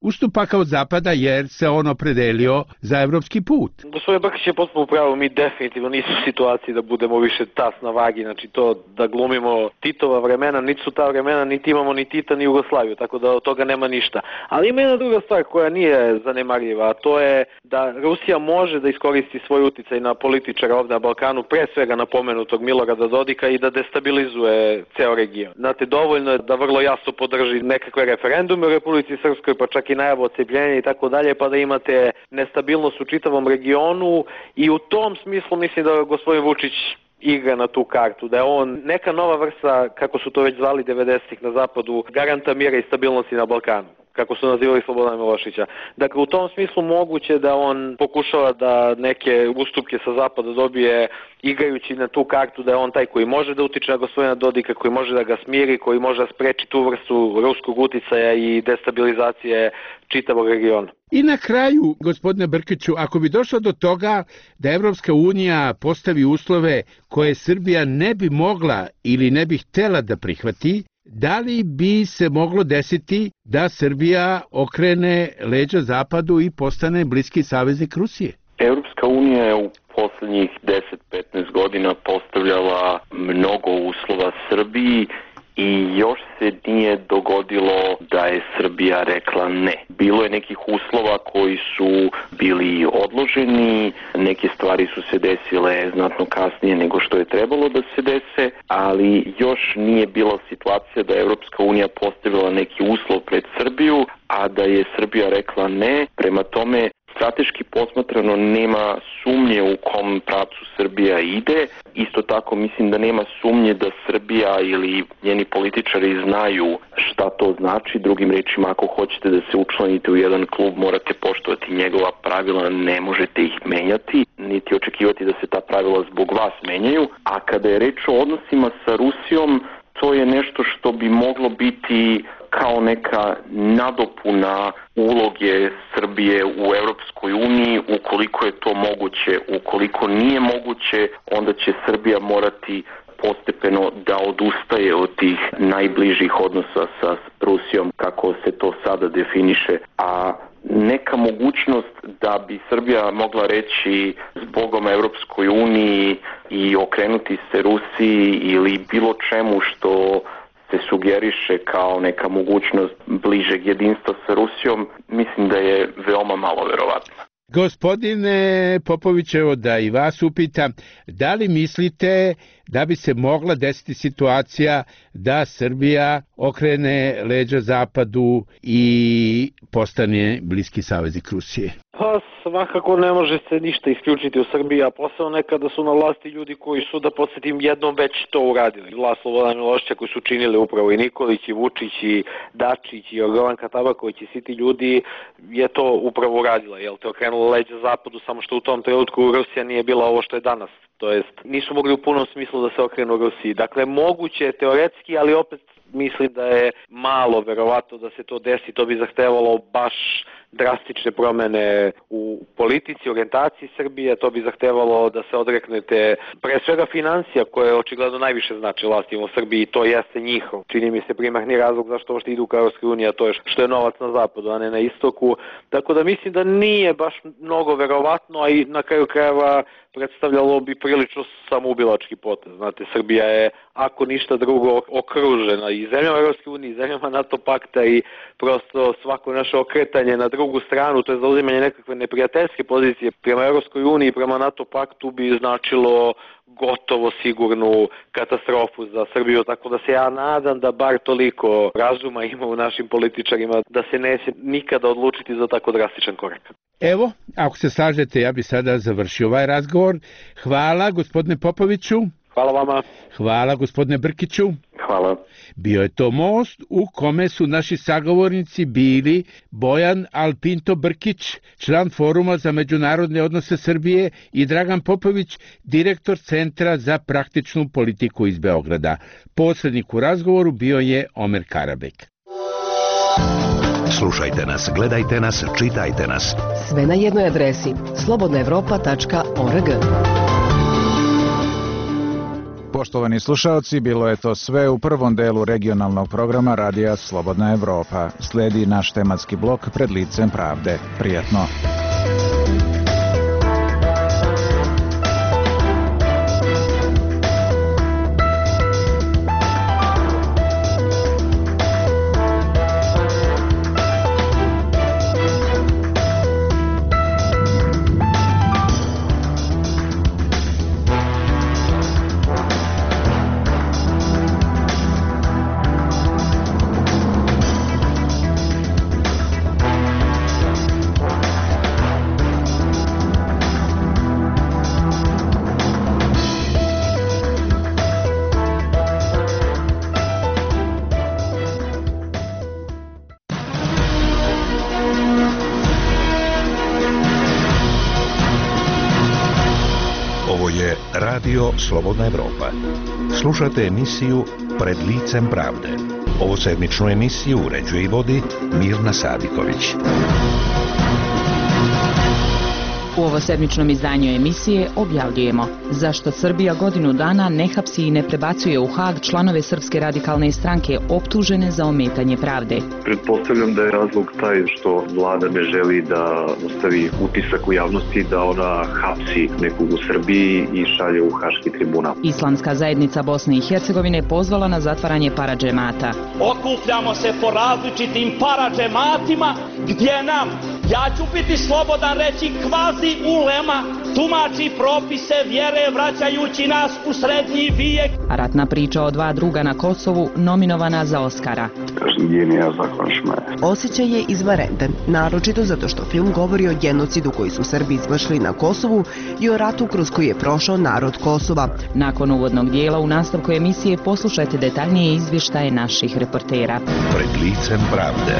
ustupaka od Zapada jer se on opredelio za evropski put. Gospodin Brkić je potpuno pravo, mi definitivno nismo u situaciji da budemo više tas na vagi, znači to da glumimo Titova vremena, niti su ta vremena, niti imamo ni Tita ni Jugoslaviju, tako da od toga nema ništa. Ali ima jedna druga stvar koja nije zanemarljiva, a to je da Rusija može da iskoristi svoj uticaj na političara ovde na Balkanu, pre svega na pomenutog Milorada Dodika i da destabilizuje ceo region. Znate, dovoljno je da vrlo jasno podrži nekakve referendume u Republici Srpskoj, pa čak i najavu odcepljenja i tako dalje, pa da imate nestabilnost u čitavom regionu i u tom smislu mislim da gospodin Vučić igra na tu kartu, da je on neka nova vrsta, kako su to već zvali devedesetih na zapadu, garanta mira i stabilnosti na Balkanu, kako su nazivali Slobodana Miloševića. Dakle, u tom smislu moguće da on pokušava da neke ustupke sa zapada dobije igrajući na tu kartu da je on taj koji može da utiče na gospodina Dodika, koji može da ga smiri, koji može da spreči tu vrstu ruskog uticaja i destabilizacije čitavog regiona. I na kraju, gospodine Brkiću, ako bi došlo do toga da Evropska unija postavi uslove koje Srbija ne bi mogla ili ne bi htela da prihvati, da li bi se moglo desiti da Srbija okrene leđa Zapadu i postane bliski saveznik Rusije? Evropska unija je u poslednjih deset do petnaest godina postavljala mnogo uslova Srbiji i još se nije dogodilo da je Srbija rekla ne. Bilo je nekih uslova koji su bili odloženi, neke stvari su se desile znatno kasnije nego što je trebalo da se dese, ali još nije bila situacija da je Evropska unija postavila neki uslov pred Srbiju, a da je Srbija rekla ne. Prema tome, strateški posmatrano nema sumnje u kom pravcu Srbija ide. Isto tako mislim da nema sumnje da Srbija ili njeni političari znaju šta to znači. Drugim rečima, ako hoćete da se učlanite u jedan klub, morate poštovati njegova pravila, ne možete ih menjati, niti očekivati da se ta pravila zbog vas menjaju. A kada je reč o odnosima sa Rusijom, to je nešto što bi moglo biti kao neka nadopuna uloge Srbije u Evropskoj uniji, ukoliko je to moguće. Ukoliko nije moguće, onda će Srbija morati postepeno da odustaje od tih najbližih odnosa sa Rusijom, kako se to sada definiše. A neka mogućnost da bi Srbija mogla reći zbogom Evropskoj uniji i okrenuti se Rusiji ili bilo čemu što se sugeriše kao neka mogućnost bližeg jedinstva sa Rusijom, mislim da je veoma malo verovatno. Gospodine Popović, evo da i vas upitam, da li mislite da bi se mogla desiti situacija da Srbija okrene leđa Zapadu i postane bliski saveznik Rusije? Pa svakako ne može se ništa isključiti u Srbiji, a posao nekada su na vlasti ljudi koji su, da podsjetim, jednom već to uradili. Vlast Slobodana Miloševića koji su činili upravo i Nikolić, i Vučić, i Dačić, i Jorgovanka Tabaković i svi ti ljudi je to upravo uradila. Jel te okrenula leđa Zapadu, samo što u tom trenutku Rusija nije bila ovo što je danas. To jest, nisu mogli u punom smislu da se okrenu Rusiji. Dakle, moguće je teoretski, ali opet mislim da je malo verovatno da se to desi. To bi zahtevalo baš drastične promene u politici, orijentaciji Srbije, to bi zahtevalo da se odreknete pre svega financija koje očigledno najviše znači vlastima u Srbiji i to jeste njihov. Čini mi se primarni razlog zašto što idu ka Evropskoj uniji, a to je što je novac na zapadu, a ne na istoku. Tako da mislim da nije baš mnogo verovatno, a i na kraju krajeva predstavljalo bi prilično samoubilački potez. Znate, Srbija je, ako ništa drugo, okružena i zemljama Evropske unije, i zemljama NATO pakta i prosto svako naše okretanje na drugu stranu, to je zauzimanje nekakve neprijateljske pozicije prema Evropskoj uniji i prema NATO paktu bi značilo gotovo sigurnu katastrofu za Srbiju, tako da se ja nadam da bar toliko razuma ima u našim političarima da se neće nikada odlučiti za tako drastičan korak. Evo, ako se slažete, ja bi sada završio ovaj razgovor. Hvala, gospodine Popoviću. Hvala vama. Hvala, gospodine Brkiću. Hvala. Bio je to most u kome su naši sagovornici bili Bojan Alpinto Brkić, član Foruma za međunarodne odnose Srbije, i Dragan Popović, direktor Centra za praktičnu politiku iz Beograda. Posrednik u razgovoru bio je Omer Karabek. Slušajte nas, gledajte nas, čitajte nas. Sve na jednoj adresi slobodna evropa tačka org. Poštovani slušaoci, bilo je to sve u prvom delu regionalnog programa Radija Slobodna Evropa. Sledi naš tematski blok Pred licem pravde. Prijatno! Radio Slobodna Evropa. Slušate emisiju Pred licem pravde. Ovo sedmičnu emisiju uređuje i vodi Mirna Sadiković. U ovosedmičnom izdanju emisije objavljujemo zašto Srbija godinu dana ne hapsi i ne prebacuje u Hag članove Srpske radikalne stranke optužene za ometanje pravde. Pretpostavljam da je razlog taj što vlada ne želi da ostavi utisak u javnosti da ona hapsi nekog u Srbiji i šalje u Haški tribunal. Islamska zajednica Bosne i Hercegovine pozvala na zatvaranje paradžemata. Okupljamo se po različitim paradžematima gdje nam, ja ću biti slobodan reći, kvazi ulema tumači propise vjere vraćajući nas u srednji vijek. A ratna priča o dva druga na Kosovu nominovana za Oskara. Osjećaj je izvanredan, naročito zato što film govori o genocidu koji su Srbi izvršili na Kosovu i o ratu kroz koji je prošao narod Kosova. Nakon uvodnog dijela u nastavku emisije poslušajte detaljnije izvještaje naših reportera. Pred licem pravde.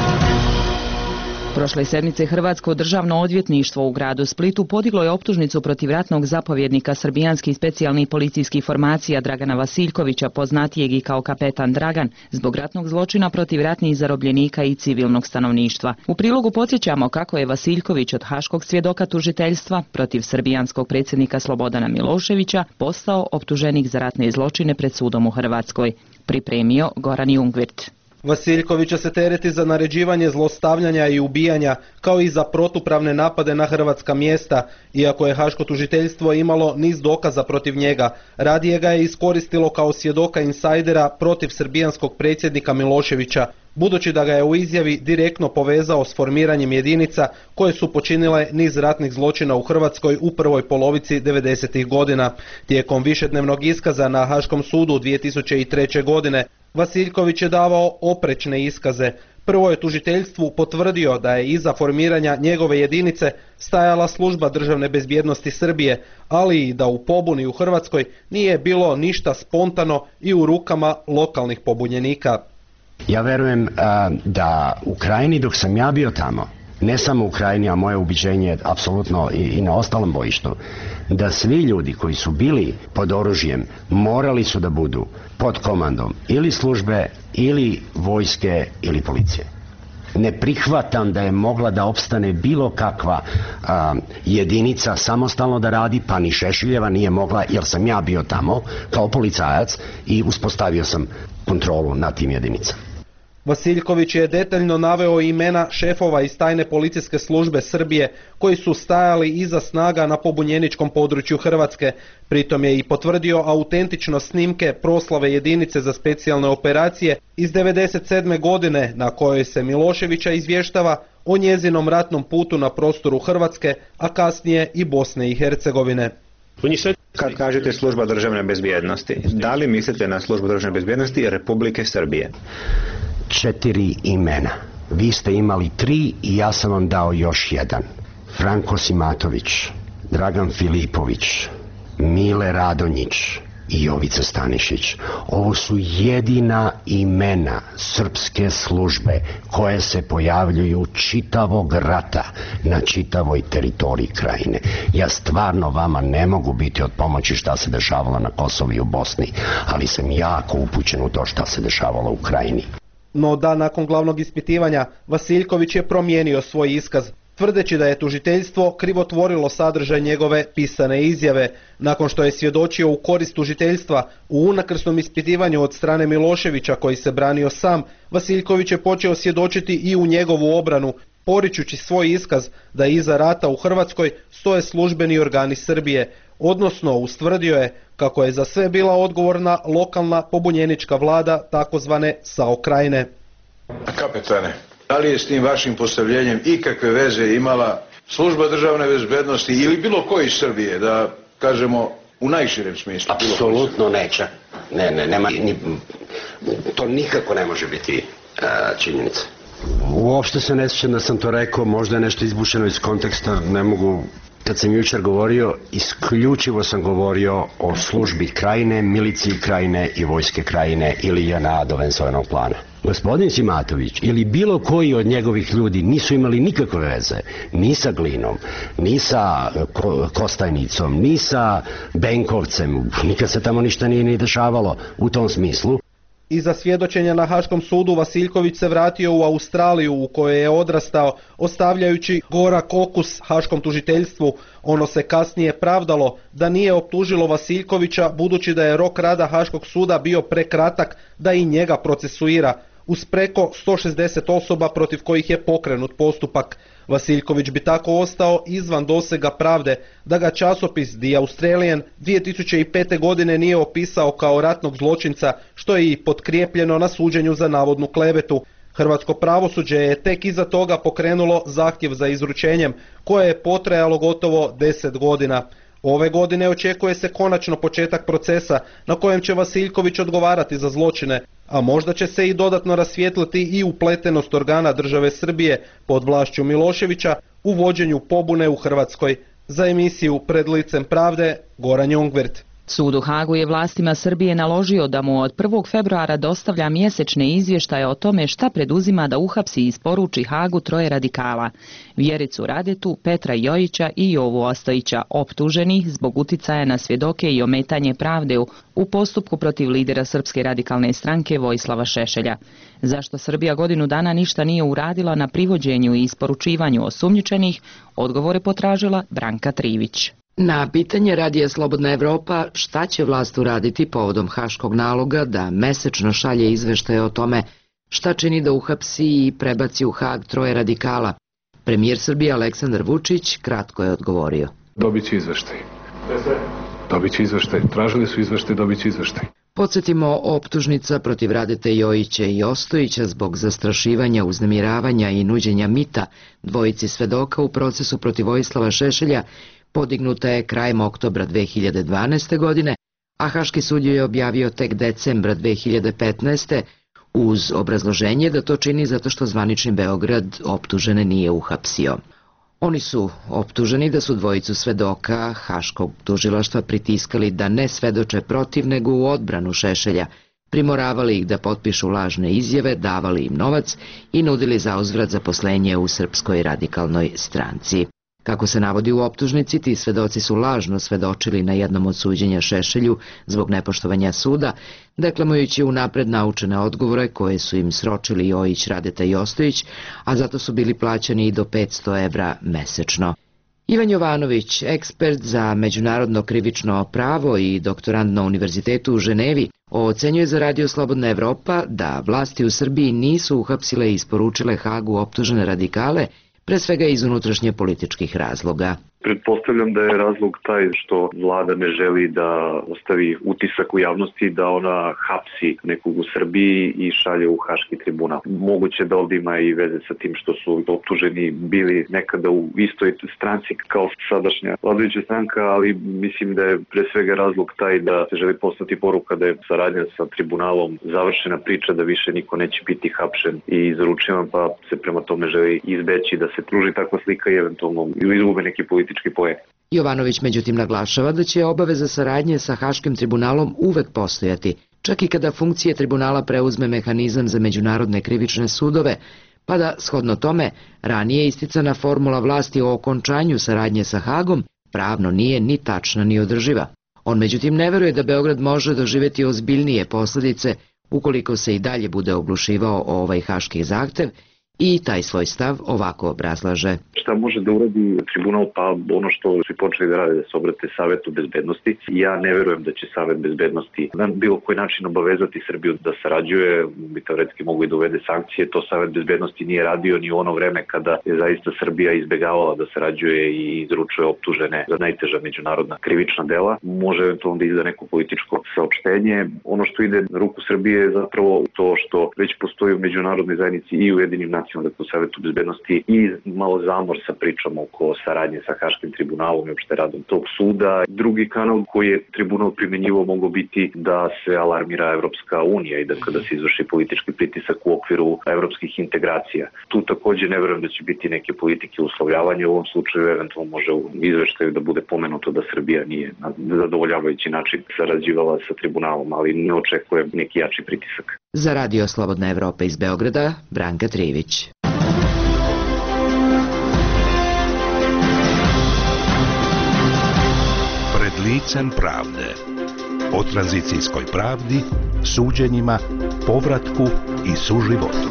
Prošle sedmice Hrvatsko državno odvjetništvo u gradu Splitu podiglo je optužnicu protiv ratnog zapovjednika srbijanskih specijalnih policijskih formacija Dragana Vasiljkovića, poznatijeg i kao kapetan Dragan, zbog ratnog zločina protiv ratnih zarobljenika i civilnog stanovništva. U prilogu podsjećamo kako je Vasiljković od haškog svjedoka tužiteljstva protiv srbijanskog predsjednika Slobodana Miloševića postao optuženik za ratne zločine pred sudom u Hrvatskoj. Pripremio Goran Jungvirt. Vasiljkovića se tereti za naređivanje zlostavljanja i ubijanja, kao i za protupravne napade na hrvatska mjesta, iako je haško tužiteljstvo imalo niz dokaza protiv njega. Radije ga je iskoristilo kao svjedoka insajdera protiv srbijanskog predsjednika Miloševića, budući da ga je u izjavi direktno povezao s formiranjem jedinica koje su počinile niz ratnih zločina u Hrvatskoj u prvoj polovici devedesetih godina. Tijekom višednevnog iskaza na Haškom sudu dvije tisuće treće. godine Vasiljković je davao oprečne iskaze. Prvo je tužiteljstvu potvrdio da je iza formiranja njegove jedinice stajala služba državne bezbjednosti Srbije, ali i da u pobuni u Hrvatskoj nije bilo ništa spontano i u rukama lokalnih pobunjenika. Ja verujem a, da u Krajini, dok sam ja bio tamo, ne samo u Krajini, a moje ubiđenje je apsolutno i, i na ostalom bojištu, da svi ljudi koji su bili pod oružjem morali su da budu pod komandom ili službe, ili vojske, ili policije. Ne prihvatam da je mogla da opstane bilo kakva a, jedinica samostalno da radi, pa ni Šešiljeva nije mogla, jer sam ja bio tamo kao policajac i uspostavio sam kontrolu nad tim jedinicama. Vasiljković je detaljno naveo imena šefova iz tajne policijske službe Srbije koji su stajali iza snaga na pobunjeničkom području Hrvatske. Pritom je i potvrdio autentičnost snimke proslave jedinice za specijalne operacije iz devedeset sedme. godine na kojoj se Miloševića izvještava o njezinom ratnom putu na prostoru Hrvatske, a kasnije i Bosne i Hercegovine. Kad kažete služba državne bezbjednosti, da li mislite na službu državne bezbjednosti Republike Srbije? Četiri imena. Vi ste imali tri i ja sam vam dao još jedan. Franko Simatović, Dragan Filipović, Mile Radonjić i Jovica Stanišić. Ovo su jedina imena srpske službe koje se pojavljuju čitavog rata na čitavoj teritoriji Krajine. Ja stvarno vama ne mogu biti od pomoći šta se dešavalo na Kosovu i u Bosni, ali sam jako upućen u to šta se dešavalo u Krajini. No da nakon glavnog ispitivanja Vasiljković je promijenio svoj iskaz. tvrdeći da je tužiteljstvo krivotvorilo sadržaj njegove pisane izjave. Nakon što je svjedočio u korist tužiteljstva u unakrsnom ispitivanju od strane Miloševića koji se branio sam, Vasiljković je počeo svjedočiti i u njegovu obranu, poričući svoj iskaz da iza rata u Hrvatskoj stoje službeni organi Srbije, odnosno ustvrdio je kako je za sve bila odgovorna lokalna pobunjenička vlada takozvane SAO Krajine. Kapetane, da li je s tim vašim postavljenjem ikakve veze imala služba državne bezbednosti ili bilo koji iz Srbije, da kažemo u najširem smislu? Apsolutno neće. Ne, ne, nema, ni, to nikako ne može biti uh, činjenica. Uopšte se ne sjećam da sam to rekao, možda je nešto izbušeno iz konteksta, ne mogu. Kad sam jučer govorio, isključivo sam govorio o službi Krajine, miliciji Krajine i vojske Krajine ili J N A do Vensovenog plana. Gospodin Simatović ili bilo koji od njegovih ljudi nisu imali nikakve veze ni sa Glinom, ni sa Kostajnicom, ni sa Benkovcem. Nikad se tamo ništa nije ni dešavalo u tom smislu. Iza svjedočenja na Haškom sudu Vasiljković se vratio u Australiju u kojoj je odrastao, ostavljajući gorak okus haškom tužiteljstvu. Ono se kasnije pravdalo da nije optužilo Vasiljkovića budući da je rok rada Haškog suda bio prekratak da i njega procesuira, uz preko sto šezdeset osoba protiv kojih je pokrenut postupak. Vasiljković bi tako ostao izvan dosega pravde da ga časopis The Australian dvije tisuće pete. godine nije opisao kao ratnog zločinca, što je i potkrijepljeno na suđenju za navodnu klevetu. Hrvatsko pravosuđe je tek iza toga pokrenulo zahtjev za izručenjem, koje je potrajalo gotovo deset godina. Ove godine očekuje se konačno početak procesa na kojem će Vasiljković odgovarati za zločine, a možda će se i dodatno rasvijetliti i upletenost organa države Srbije pod vlašću Miloševića u vođenju pobune u Hrvatskoj. Za emisiju Pred licem pravde, Goran Jongvert. Sud u Hagu je vlastima Srbije naložio da mu od prvog februara dostavlja mjesečne izvještaje o tome šta preduzima da uhapsi i isporuči Hagu troje radikala: Vjericu Radetu, Petra Jojića i Jovu Ostojića, optuženih zbog uticaja na svjedoke i ometanje pravde u postupku protiv lidera Srpske radikalne stranke Vojislava Šešelja. Zašto Srbija godinu dana ništa nije uradila na privođenju i isporučivanju osumnjičenih, odgovore potražila Branka Trivić. Na pitanje Radija Slobodna Evropa šta će vlast uraditi povodom haškog naloga da mesečno šalje izveštaje o tome šta čini da uhapsi i prebaci u Hag troje radikala, premijer Srbije Aleksandar Vučić kratko je odgovorio. Dobit će izveštaj. Dobit će izveštaj. Tražili su izveštaj, dobit će izveštaj. Podsjetimo, optužnica protiv Radete Jojića i Ostojića zbog zastrašivanja, uznemiravanja i nuđenja mita dvojici svedoka u procesu protiv Vojislava Šešelja podignuta je krajem oktobra dve hiljade dvanaeste. godine, a Haški sud je objavio tek decembra dve hiljade petnaeste. uz obrazloženje da to čini zato što zvanični Beograd optužene nije uhapsio. Oni su optuženi da su dvojicu svedoka Haškog tužilaštva pritiskali da ne svedoče protiv nego u odbranu Šešelja, primoravali ih da potpišu lažne izjave, davali im novac i nudili zauzvrat zaposlenje u Srpskoj radikalnoj stranci. Kako se navodi u optužnici, ti svedoci su lažno svedočili na jednom od suđenja Šešelju zbog nepoštovanja suda, deklamujući unapred naučene odgovore koje su im sročili Jojić, Radeta i Ostojić, a zato su bili plaćani i do petsto evra mesečno. Ivan Jovanović, ekspert za međunarodno krivično pravo i doktorand na Univerzitetu u Ženevi, ocenjuje za Radio Slobodna Evropa da vlasti u Srbiji nisu uhapsile i isporučile Hagu optužene radikale, pre svega iz unutrašnje političkih razloga. Pretpostavljam da je razlog taj što vlada ne želi da ostavi utisak u javnosti da ona hapsi nekog u Srbiji i šalje u Haški tribunal. Moguće da ovdje ima i veze sa tim što su optuženi bili nekada u istoj stranci kao sadašnja vladajuća stranka, ali mislim da je pre svega razlog taj da se želi poslati poruka da je saradnja sa tribunalom završena priča, da više niko neće biti hapšen i izručen, pa se prema tome želi izbeći da se pruži takva slika i eventualno izgube neki politički Jovanović međutim naglašava da će obaveza saradnje sa Haškim tribunalom uvek postojati, čak i kada funkcije tribunala preuzme mehanizam za međunarodne krivične sudove, pa da, shodno tome, ranije isticana formula vlasti o okončanju saradnje sa Hagom pravno nije ni tačna ni održiva. On međutim ne veruje da Beograd može doživjeti ozbiljnije posljedice ukoliko se i dalje bude oglušivao o ovaj haški zahtev i taj svoj stav ovako obrazlaže. Šta može da uradi tribunal? Pa ono što svi počeli da rade, da se obrate Savetu bezbednosti. Ja ne verujem da će Savet bezbednosti na bilo koji način obavezati Srbiju da sarađuje, bi teoretski mogu i da uvede sankcije. To Savet bezbednosti nije radio ni u ono vreme kada je zaista Srbija izbegavala da sarađuje i izručuje optužene za najteža međunarodna krivična dela. Može eventualno da izda neko političko saopštenje. Ono što ide na ruku Srbije je zapravo to što već postoji u međunarodnoj zajednici i u Ujedinjenim nacijama, dakle u Savetu bezbednosti, i malo zamor sa pričom oko saradnje sa Haškim tribunalom i opšte radom tog suda. Drugi kanal koji je tribunal primenjivo mogao biti da se alarmira Evropska unija i da kada se izvrši politički pritisak u okviru evropskih integracija. Tu takođe ne verujem da će biti neke politike uslovljavanja. U ovom slučaju eventualno može u izveštaju da bude pomenuto da Srbija nije na zadovoljavajući način sarađivala sa tribunalom, ali ne očekujem neki jači pritisak. Za Radio Slobodna Evropa iz Beograda, Branka Trivić. Pred licem pravde. O tranzicijskoj pravdi, suđenjima, povratku i suživotu.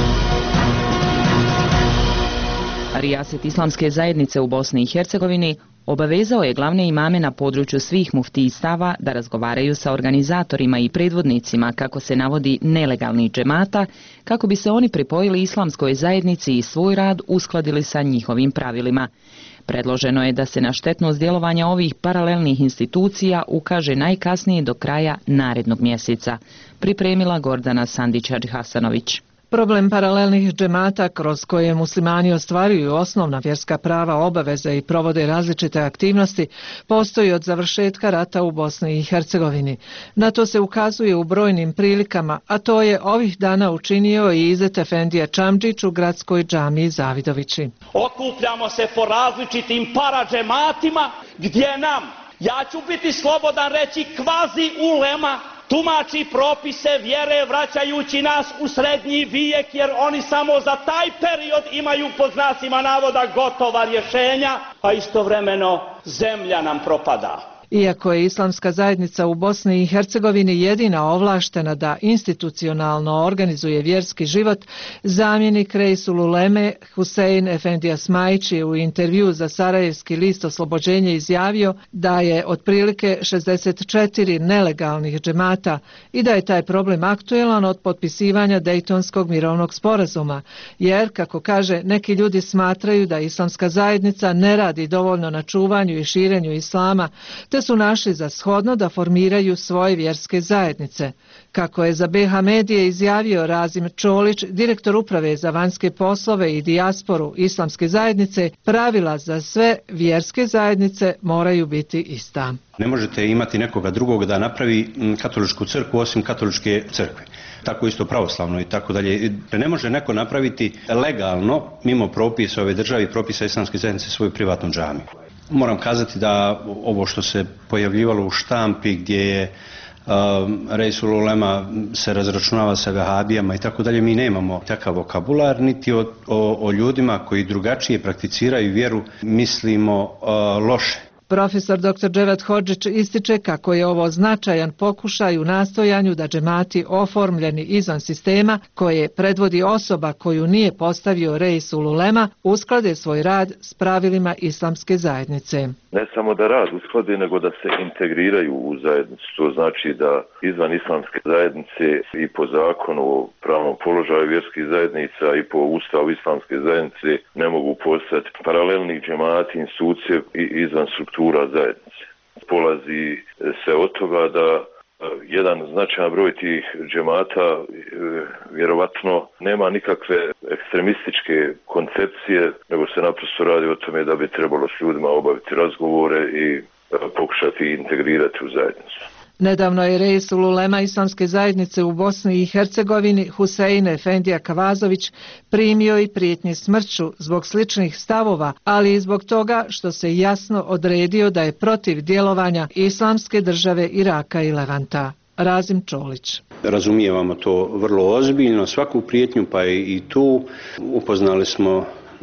Rijaset Islamske zajednice u Bosni i Hercegovini obavezao je glavne imame na području svih muftijstava da razgovaraju sa organizatorima i predvodnicima, kako se navodi, nelegalnih džemata, kako bi se oni pripojili Islamskoj zajednici i svoj rad uskladili sa njihovim pravilima. Predloženo je da se na štetnost djelovanja ovih paralelnih institucija ukaže najkasnije do kraja narednog mjeseca, pripremila Gordana Sandić-Hadžihasanović. Problem paralelnih džemata kroz koje muslimani ostvaruju osnovna vjerska prava, obaveze i provode različite aktivnosti postoji od završetka rata u Bosni i Hercegovini. Na to se ukazuje u brojnim prilikama, a to je ovih dana učinio i Izet Efendija Čamdžić u gradskoj džamiji Zavidovići. Okupljamo se po različitim paradžematima gdje nam, ja ću biti slobodan reći, kvazi ulema tumači propise vjere vraćajući nas u srednji vijek, jer oni samo za taj period imaju pod znacima navoda gotova rješenja, a istovremeno zemlja nam propada. Iako je Islamska zajednica u Bosni i Hercegovini jedina ovlaštena da institucionalno organizuje vjerski život, zamjenik Reisul Uleme Husein Efendija Smajić je u intervju za Sarajevski list Oslobođenje izjavio da je otprilike šezdeset četiri nelegalnih džemata i da je taj problem aktuelan od potpisivanja Dejtonskog mirovnog sporazuma, jer, kako kaže, neki ljudi smatraju da Islamska zajednica ne radi dovoljno na čuvanju i širenju islama, te su našli za shodno da formiraju svoje vjerske zajednice. Kako je za B H medije izjavio Razim Čolić, direktor uprave za vanjske poslove i dijasporu Islamske zajednice, pravila za sve vjerske zajednice moraju biti ista. Ne možete imati nekoga drugog da napravi katoličku crkvu osim katoličke crkve. Tako isto pravoslavno i tako dalje. Ne može neko napraviti legalno, mimo propisa ove države i propisa Islamske zajednice, svoju privatnu džamiju. Moram kazati da ovo što se pojavljivalo u štampi gdje je uh, Reisul Ulema se razračunava sa vehabijama i tako dalje, mi nemamo takav vokabular, niti o, o, o ljudima koji drugačije prakticiraju vjeru mislimo uh, loše. Profesor doktor Dževat Hodžić ističe kako je ovo značajan pokušaj u nastojanju da džemati oformljeni izvan sistema koje predvodi osoba koju nije postavio Reisul Ulema usklade svoj rad s pravilima Islamske zajednice. Ne samo da rad usklade, nego da se integriraju u zajednicu. To znači da izvan Islamske zajednice i po zakonu o pravnom položaju vjerskih zajednica i po ustavu Islamske zajednice ne mogu postati paralelni džemati, institucije izvan struktura zajednice. Polazi se od toga da jedan značajan broj tih džemata vjerovatno nema nikakve ekstremističke koncepcije, nego se naprosto radi o tome da bi trebalo s ljudima obaviti razgovore i pokušati integrirati u zajednicu. Nedavno je Reisul Ulema Islamske zajednice u Bosni i Hercegovini Husein Efendija Kavazović primio i prijetnje smrću zbog sličnih stavova, ali i zbog toga što se jasno odredio da je protiv djelovanja Islamske države Iraka i Levanta. Razim Čolić. Razumijevamo to vrlo ozbiljno, svaku prijetnju, pa i tu upoznali smo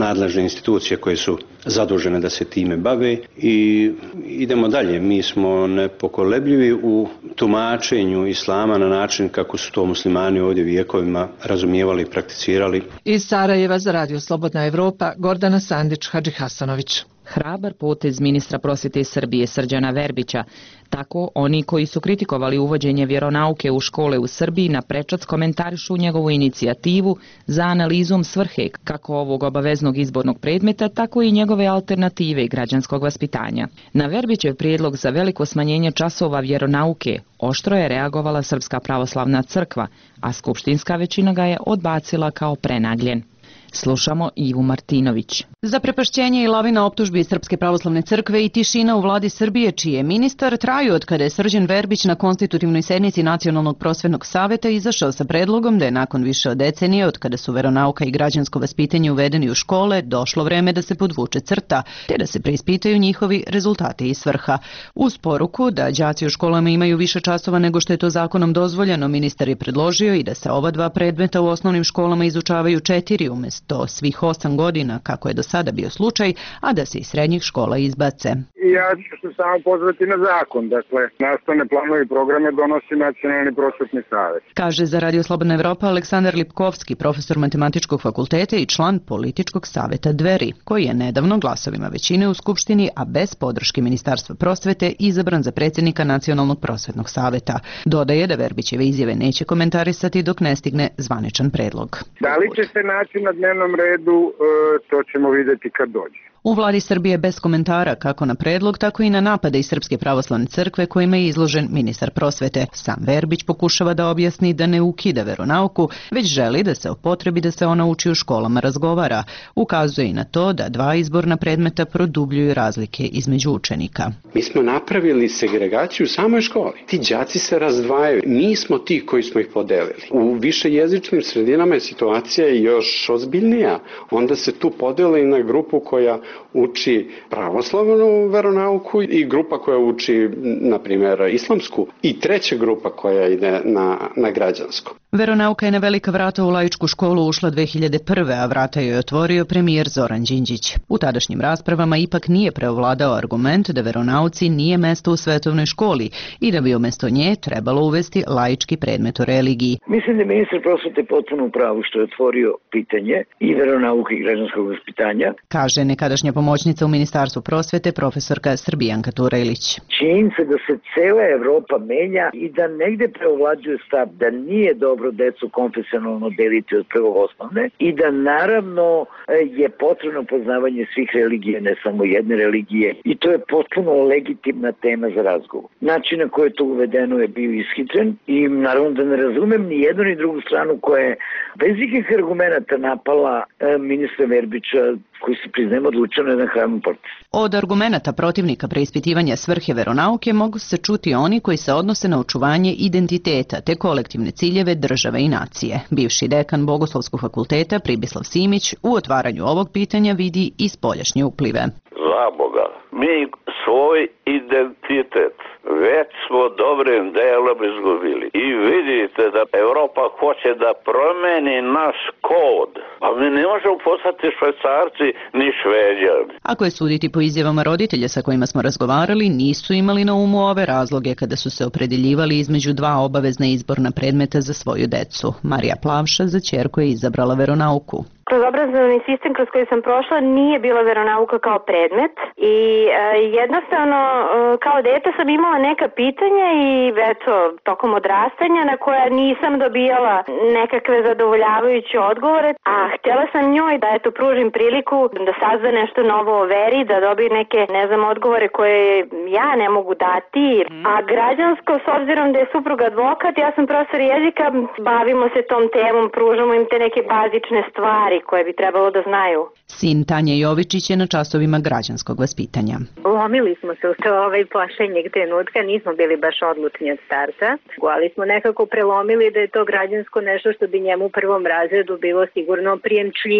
nadležne institucije koje su zadužene da se time bave i idemo dalje. Mi smo nepokolebljivi u tumačenju islama na način kako su to muslimani ovdje vijekovima razumijevali i prakticirali. Iz Sarajeva za Radio Slobodna Evropa, Gordana Sandić, Hadži Hasanović. Hrabar potez ministra prosvjete Srbije Srđana Verbića. Tako oni koji su kritikovali uvođenje vjeronauke u škole u Srbiji na prečac komentarišu njegovu inicijativu za analizom svrhe kako ovog obaveznog izbornog predmeta, tako i njegove alternative građanskog vaspitanja. Na Verbićev prijedlog za veliko smanjenje časova vjeronauke oštro je reagovala Srpska pravoslavna crkva, a skupštinska većina ga je odbacila kao prenagljen. Slušamo Ivu Martinović. Zaprepašćenje i lavina optužbi Srpske pravoslavne crkve i tišina u vladi Srbije, čiji je ministar, traju od kada je Srđan Verbić na konstitutivnoj sednici Nacionalnog prosvetnog saveta izašao sa predlogom da je nakon više od decenije, od kada su veronauka i građansko vaspitanje uvedeni u škole, došlo vreme da se podvuče crta, te da se preispitaju njihovi rezultati i svrha. Uz poruku da đaci u školama imaju više časova nego što je to zakonom dozvoljeno, ministar je predložio i da se ova dva predmeta u osnovnim školama izučavaju četiri umjesto svih osam godina, kako je do sada bio slučaj, a da se iz srednjih škola izbace. Ja ću se samo pozvati na zakon, dakle, nastavne planove i programe donosi Nacionalni prosvetni savet. Kaže za Radio Slobodna Evropa Aleksandar Lipkovski, profesor Matematičkog fakulteta i član političkog saveta Dveri, koji je nedavno glasovima većine u Skupštini, a bez podrške Ministarstva prosvete, izabran za predsjednika Nacionalnog prosvetnog saveta. Dodaje da Verbićeve izjave neće komentarisati dok ne stigne zvaničan predlog. Da li će se naći na dnevnom redu, to ćemo vidjeti kad dođe. U vladi Srbije bez komentara kako na predlog, tako i na napade iz Srpske pravoslavne crkve kojima je izložen ministar prosvete. Sam Verbić pokušava da objasni da ne ukida veronauku, već želi da se o potrebi da se ona uči u školama razgovara. Ukazuje i na to da dva izborna predmeta produbljuju razlike između učenika. Mi smo napravili segregaciju u samoj školi. Ti đaci se razdvajaju. Nismo ti koji smo ih podelili. U višejezičnim sredinama je situacija još ozbiljnija. Onda se tu podeli na grupu koja uči pravoslavnu veronauku i grupa koja uči, na primjer, islamsku i treća grupa koja ide na, na građansko. Veronauka je na velika vrata u laičku školu ušla dve hiljade prve. a vrata joj je otvorio premijer Zoran Đinđić. U tadašnjim raspravama ipak nije preovladao argument da veronauci nije mesto u svetovnoj školi i da bi umjesto nje trebalo uvesti laički predmet o religiji. Mislim da je ministar prosvete potpuno u pravu što je otvorio pitanje i veronauke i građanskog vaspitanja. Kaže nekadašnja pomoćnica u Ministarstvu prosvete profesorka Srbijanka Turelić. Činjenica da se cela Evropa menja i da negde preovlađuje stav da nije dobro decu konfesionalno deliti od prvog osnovne i da naravno je potrebno poznavanje svih religija, ne samo jedne religije, i to je potpuno legitimna tema za razgovor. Način na koji je to uvedeno je bio ishitren i naravno da ne razumem ni jednu ni drugu stranu koja je bez ikakvih argumenata napala ministra Verbića, koji se priznajem odlučio na jedan hraman proces. Od argumenata protivnika preispitivanja svrhe veronauke mogu se čuti oni koji se odnose na očuvanje identiteta te kolektivne ciljeve države i nacije. Bivši dekan Bogoslovskog fakulteta Pribislav Simić u otvaranju ovog pitanja vidi i spoljašnje uplive. Za Boga, mi svoj identitet već smo dobrim delom izgubili. I vidite da Evropa hoće da promeni naš kod. A mi ne možemo postati Švajcarci ni Šveđani. Ako je suditi po izjavama roditelja sa kojima smo razgovarali, nisu imali na umu ove razloge kada su se opredeljivali između dva obavezna izborna predmeta za svoju decu. Marija Plavša za ćerku je izabrala veronauku. Kroz obrazovni sistem kroz koji sam prošla nije bila veronauka kao predmet i e, jednostavno e, kao dete sam imala neka pitanja i eto, tokom odrastanja na koja nisam dobijala nekakve zadovoljavajuće odgovore, a htjela sam njoj da eto pružim priliku da sazna nešto novo o veri, da dobije neke, ne znam, odgovore koje ja ne mogu dati, a građansko, s obzirom da je suprug advokat, ja sam profesor jezika, bavimo se tom temom, pružamo im te neke bazične stvari koje bi trebalo da znaju. Sin Tanja Jovičić je na časovima građanskog vaspitanja. Lomili smo se u to ovaj pošenjeg trenutka, nismo bili baš odlučni od starta, ali smo nekako prelomili da je to građansko nešto što bi njemu u prvom razredu bilo sigurno prijemčljivije.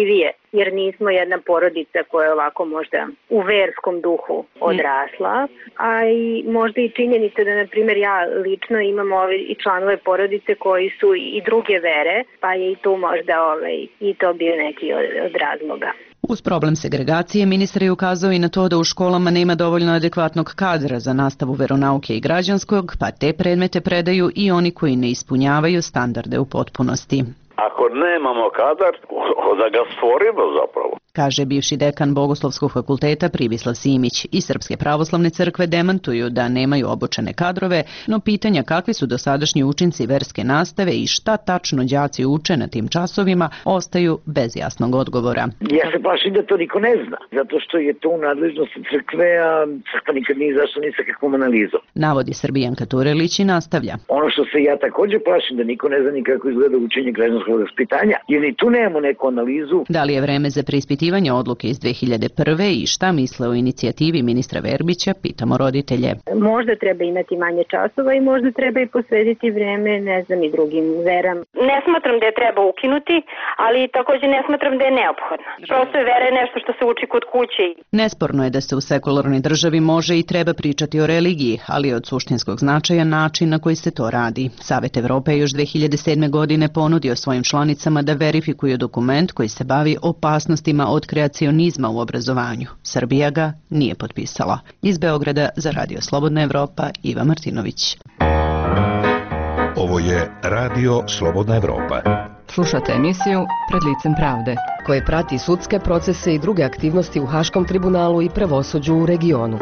jer nismo jedna porodica koja je ovako možda u verskom duhu odrasla, a i možda i činjenica da, na primjer, ja lično imam ove i članove porodice koji su i druge vere, pa je i tu možda ovaj, i to bio neki od, od razloga. Uz problem segregacije, ministar je ukazao i na to da u školama nema dovoljno adekvatnog kadra za nastavu veronauke i građanskog, pa te predmete predaju i oni koji ne ispunjavaju standarde u potpunosti. Ako nemamo kadar, da ga stvorimo zapravo. Kaže bivši dekan Bogoslovskog fakulteta Pribislav Simić. I Srpske pravoslavne crkve demantuju da nemaju obučene kadrove, no pitanja kakvi su dosadašnji učinci verske nastave i šta tačno đaci uče na tim časovima ostaju bez jasnog odgovora. Ja se plašim da to niko ne zna, zato što je to u nadležnosti crkve, a crkva nikad nije izašla ni sa kakvom analizom. Navodi Srbijanka Turelić i nastavlja. Ono što se ja također plašim da niko ne zna ni kako izgleda učenje građanskog vaspitanja, jer ni tu nemamo neku analizu. Da li je vreme za preispitivanje odluke iz dve hiljade prve i šta misle o inicijativi ministra Verbića, pitamo roditelje. Možda treba imati manje časova i možda treba i posvetiti vreme, ne znam, i drugim veram. Ne smatram da je treba ukinuti, ali također ne smatram da je neophodno. Prosto je vera nešto što se uči kod kuće. Nesporno je da se u sekularnoj državi može i treba pričati o religiji, ali je od suštinskog značaja način na koji se to radi. Savet Evrope je još dve hiljade sedme godine ponudio svojim članicama da verifikuju dokument koji se bavi opasnostima od kreacionizma u obrazovanju. Srbija ga nije potpisala. Iz Beograda za Radio Slobodna Evropa, Iva Martinović. Ovo je Radio Slobodna Evropa. Slušate emisiju Pred licem pravde, koje prati sudske procese i druge aktivnosti u Haškom tribunalu i pravosuđu u regionu.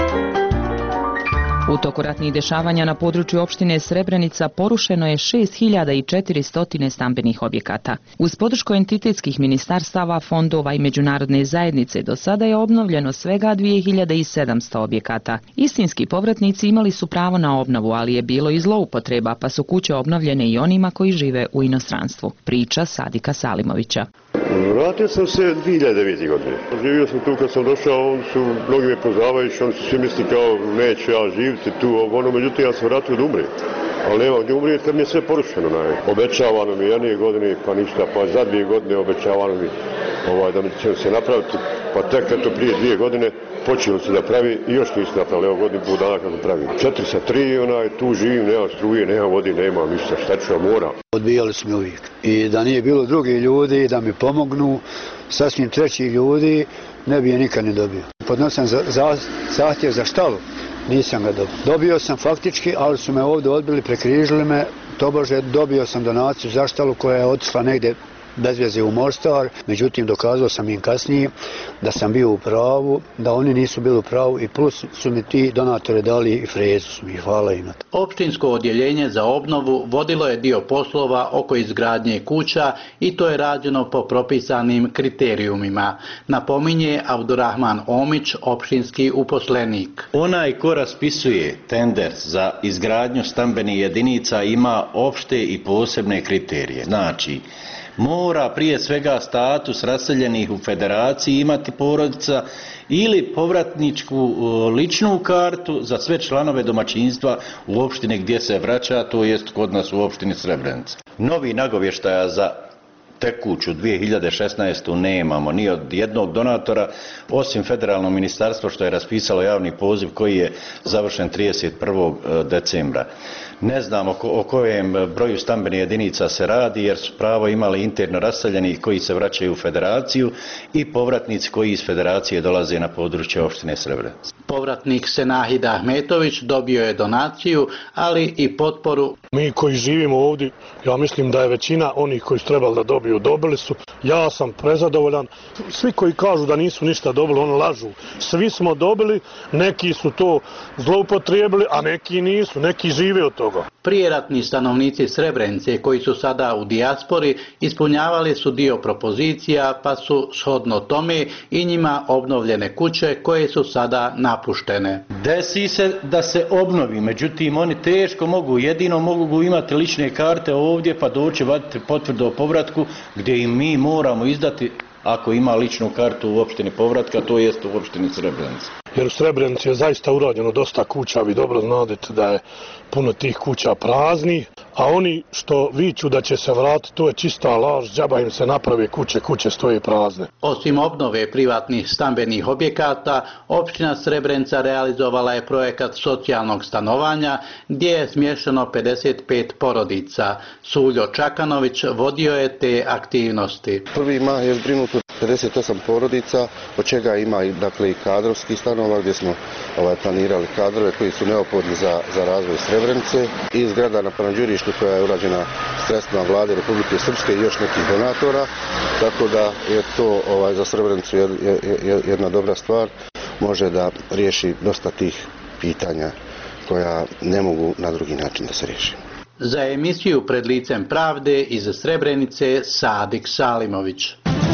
U toku ratnih dešavanja na području opštine Srebrenica porušeno je šest hiljada četiristo stambenih objekata. Uz podršku entitetskih ministarstava, fondova i međunarodne zajednice do sada je obnovljeno svega dve hiljade sedamsto objekata. Istinski povratnici imali su pravo na obnovu, ali je bilo i zloupotreba, pa su kuće obnovljene i onima koji žive u inostranstvu. Priča Sadika Salimovića. Vratio sam se dve hiljade devete. godine. Živio sam tu kad sam došao, oni su, mnogi me poznavajući, oni su svi misli kao neću ja živiti tu, ono, međutim ja sam vratio da umri. Ali nema gdje umrijeti kad mi je sve porušeno. Ne. Obećavano mi jedne godine, pa ništa, pa za dvije godine obećavano mi ovaj, da mi će se napraviti, pa tek eto prije dvije godine počelo se da pravi i još nisu napravili, evo godinu pol dana kako pravi. Četiri sa tri, onaj, tu živim, nema struje, nema vodi, nema ništa, šta ću, mora. Odbijali su mi uvijek. I da nije bilo drugi ljudi da mi pomognu, sasvim treći ljudi, ne bi je nikad ne dobio. Podnosam za, za, zahtjev za štalu, nisam ga dobio. Dobio sam faktički, ali su me ovdje odbili, prekrižili me, tobože dobio sam donaciju za štalu koja je otišla negdje bez veze u Mostar, međutim dokazao sam im kasnije da sam bio u pravu, da oni nisu bili u pravu i plus su mi ti donatori dali i frezu su mi, hvala im. Opštinsko odjeljenje za obnovu vodilo je dio poslova oko izgradnje kuća i to je rađeno po propisanim kriterijumima, napominje Abdurrahman Omić, opštinski uposlenik. Onaj ko raspisuje tender za izgradnju stambenih jedinica ima opšte i posebne kriterije. Znači, mora prije svega status raseljenih u federaciji imati porodica ili povratničku ličnu kartu za sve članove domaćinstva u opštini gdje se vraća, to jest kod nas u opštini Srebrenica. Novi nagovještaja za tekuću dvije hiljade šesnaestu nemamo ni od jednog donatora, osim federalno ministarstvo što je raspisalo javni poziv koji je završen trideset prvog decembra. Ne znamo o kojem broju stambenih jedinica se radi jer su pravo imali interno raseljeni koji se vraćaju u federaciju i povratnici koji iz federacije dolaze na područje opštine Srebrenica. Povratnik Senahida Ahmetović dobio je donaciju, ali i potporu. Mi koji živimo ovdje, ja mislim da je većina onih koji su trebali da dobiju, dobili su. Ja sam prezadovoljan. Svi koji kažu da nisu ništa dobili, oni lažu. Svi smo dobili, neki su to zloupotrijebili, a neki nisu, neki žive od toga. Prijeratni stanovnici Srebrenice koji su sada u dijaspori ispunjavali su dio propozicija pa su shodno tome i njima obnovljene kuće koje su sada napuštene. Desi se da se obnovi, međutim oni teško mogu, jedino mogu imati lične karte ovdje pa doći vaditi potvrdu o povratku gdje im mi moramo izdati ako ima ličnu kartu u opštini povratka, to jest u opštini Srebrenica. jer u Srebrenici je zaista urađeno dosta kuća, vi dobro znate da je puno tih kuća prazni, a oni što viču da će se vratiti, to je čista laž, džaba im se naprave kuće, kuće stoje prazne. Osim obnove privatnih stambenih objekata, opština Srebrenica realizovala je projekat socijalnog stanovanja gdje je smješteno pedeset pet porodica. Suljo Čakanović vodio je te aktivnosti. Prvi mah je zbrinuto pedeset osam porodica, od čega ima i, dakle, i kadrovski stanova gdje smo ovaj, planirali kadrove koji su neophodni za, za razvoj Srebrenice i zgrada na Panđurištu koja je urađena sredstvima vlade Republike Srpske i još nekih donatora, tako da je to ovaj, za Srebrenicu jedna dobra stvar, može da riješi dosta tih pitanja koja ne mogu na drugi način da se riješi. Za emisiju Pred licem pravde iz Srebrenice Sadik Salimović.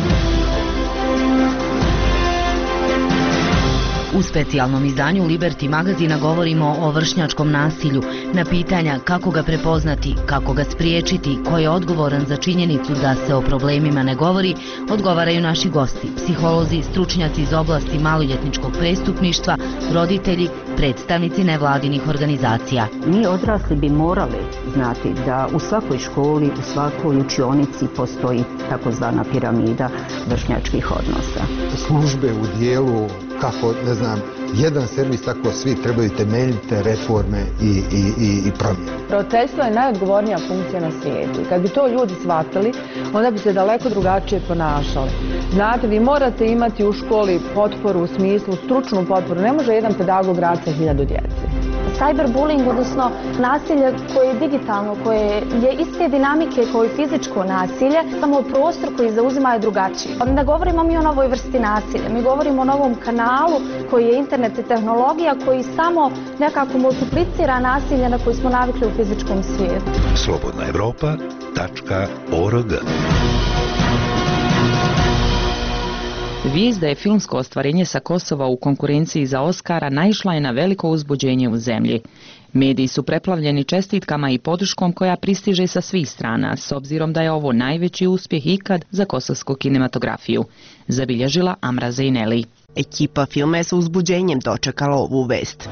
U specijalnom izdanju Liberty magazina govorimo o vršnjačkom nasilju. Na pitanja kako ga prepoznati, kako ga spriječiti, ko je odgovoran za činjenicu da se o problemima ne govori, odgovaraju naši gosti, psiholozi, stručnjaci iz oblasti maloljetničkog prestupništva, roditelji, predstavnici nevladinih organizacija. Mi odrasli bi morali znati da u svakoj školi, u svakoj učionici postoji takozvana piramida vršnjačkih odnosa. Službe u dijelu, kako, ne znam, jedan servis, tako svi trebaju temeljite reforme i, i, i, i promjene. Roditeljstvo je najodgovornija funkcija na svijetu. Kad bi to ljudi shvatili, onda bi se daleko drugačije ponašali. Znate, vi morate imati u školi potporu u smislu, stručnu potporu. Ne može jedan pedagog raditi sa hiljadu djece. Cyberbullying, odnosno nasilje koje je digitalno, koje je iste dinamike kao i fizičko nasilje, samo prostor koji zauzima je drugačiji. Ne govorimo mi o novoj vrsti nasilja, mi govorimo o novom kanalu koji je internet i tehnologija koji samo nekako multiplicira nasilje na koje smo navikli u fizičkom svijetu. slobodna evropa tačka org. Vijest da je filmsko ostvarenje sa Kosova u konkurenciji za Oskara naišla je na veliko uzbuđenje u zemlji. Mediji su preplavljeni čestitkama i podrškom koja pristiže sa svih strana, s obzirom da je ovo najveći uspjeh ikad za kosovsku kinematografiju, zabilježila Amra Zejneli. Ekipa filma je sa uzbuđenjem dočekala ovu vest.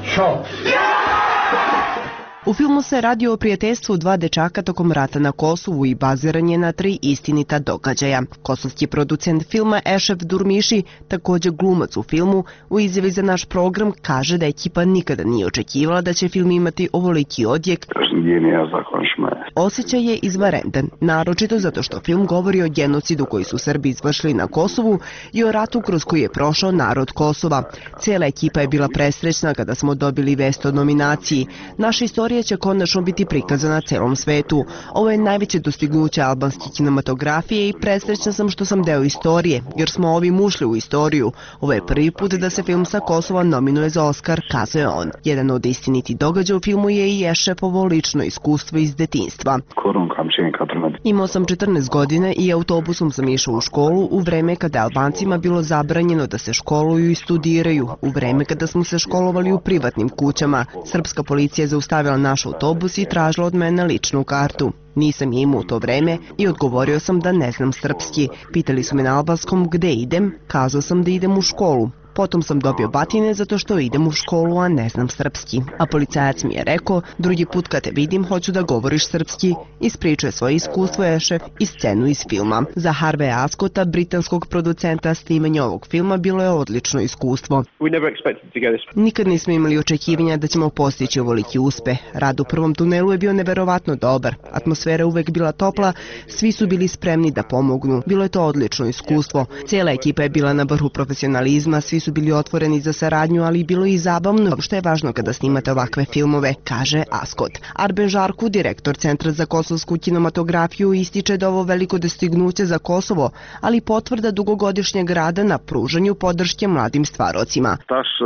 U filmu se radi o prijateljstvu dva dečaka tokom rata na Kosovu i baziran je na tri istinita događaja. Kosovski producent filma Ešef Durmiši, također glumac u filmu, u izjavi za naš program kaže da ekipa nikada nije očekivala da će film imati ovoliki odjek. Osjećaj je izvanredan, naročito zato što film govori o genocidu koji su Srbi izvršili na Kosovu i o ratu kroz koji je prošao narod Kosova. Cijela ekipa je bila presrećna kada smo dobili vest o nominaciji. Naša istorija će konačno biti prikazana celom svetu. Ovo je najveće dostignuće albanske kinematografije i presrećna sam što sam deo istorije, jer smo ovim ušli u istoriju. Ovo je prvi put da se film sa Kosova nominuje za Oskar, kazao je on. Jedan od istinitih događaja u filmu je i Ešefovo lično iskustvo iz detinjstva. Imao sam četrnaest godina i autobusom sam išao u školu u vreme kada Albancima bilo zabranjeno da se školuju i studiraju, u vreme kada smo se školovali u privatnim kućama. Srpska policija je zaustavila naš autobus i tražila od mene ličnu kartu. Nisam je imao u to vreme i odgovorio sam da ne znam srpski. Pitali su me na albanskom gde idem, kazao sam da idem u školu. Potom sam dobio batine zato što idem u školu, a ne znam srpski. A policajac mi je rekao, drugi put kad te vidim hoću da govoriš srpski. Ispričao je svoje iskustvo Ešef i scenu iz filma. Za Harveya Ascota, britanskog producenta, snimanje ovog filma bilo je odlično iskustvo. Nikad nismo imali očekivanja da ćemo postići ovoliki uspeh. Rad u prvom tunelu je bio neverovatno dobar. Atmosfera uvek bila topla, svi su bili spremni da pomognu. Bilo je to odlično iskustvo. Cijela ekipa je bila na vrhu profesionalizma, svi su bili otvoreni za saradnju, ali bilo i zabavno, što je važno kada snimate ovakve filmove, kaže Ascot. Arben Žarku, direktor Centra za kosovsku kinematografiju, ističe da ovo veliko dostignuće za Kosovo, ali potvrda dugogodišnjeg rada na pružanju podrške mladim stvarocima.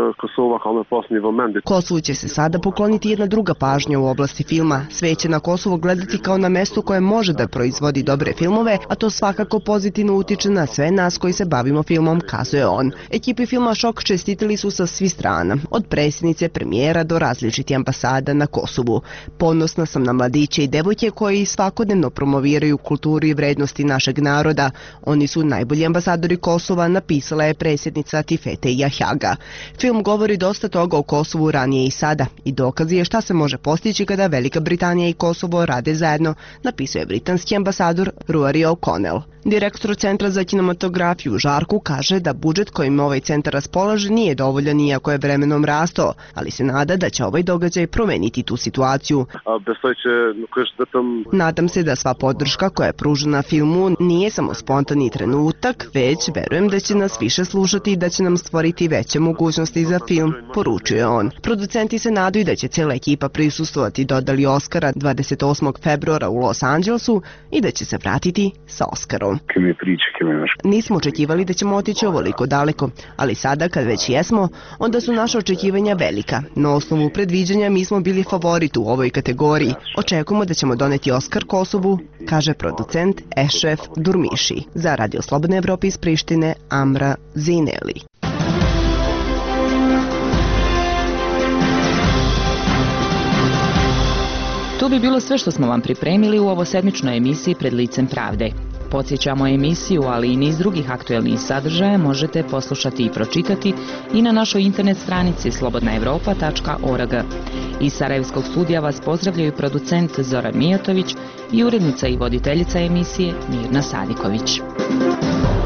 Kosovu će se sada pokloniti jedna druga pažnja u oblasti filma. Sve će na Kosovo gledati kao na mesto koje može da proizvodi dobre filmove, a to svakako pozitivno utiče na sve nas koji se bavimo filmom, kazuje on. Ekipi filma filma šok čestitili su sa svih strana, od predsjednice, premijera do različitih ambasada na Kosovu. Ponosna sam na mladiće i devojke koji svakodnevno promoviraju kulturu i vrednosti našeg naroda. Oni su najbolji ambasadori Kosova, napisala je predsjednica Tifete Jahjaga. Film govori dosta toga o Kosovu ranije i sada i dokaz je šta se može postići kada Velika Britanija i Kosovo rade zajedno, napisao je britanski ambasador Rory O'Connell. Direktor Centra za kinematografiju Žarku kaže da budžet kojim ovaj centar raspolaže nije dovoljan iako je vremenom rastao, ali se nada da će ovaj događaj promeniti tu situaciju. Nadam se da sva podrška koja je pružena filmu nije samo spontani trenutak, već verujem da će nas više slušati i da će nam stvoriti veće mogućnosti za film, poručio je on. Producenti se nadaju da će cijela ekipa prisustvovati dodali Oscara dvadeset osmog februara u Los Angelesu i da će se vratiti sa Oskarom. Nismo očekivali da ćemo otići ovoliko daleko, ali sada kad već jesmo, onda su naša očekivanja velika. Na osnovu predviđanja mi smo bili favorit u ovoj kategoriji. Očekujemo da ćemo doneti Oskar Kosovu, kaže producent Ešref Durmiši. Za Radio Slobodne Evrope iz Prištine, Amra Zineli. To bi bilo sve što smo vam pripremili u ovosedmičnoj emisiji Pred licem pravde. Podsjećamo emisiju, ali i niz drugih aktuelnih sadržaja možete poslušati i pročitati i na našoj internet stranici slobodna evropa tačka org. Iz Sarajevskog studija vas pozdravljaju producent Zoran Mijatović i urednica i voditeljica emisije Mirna Sadiković.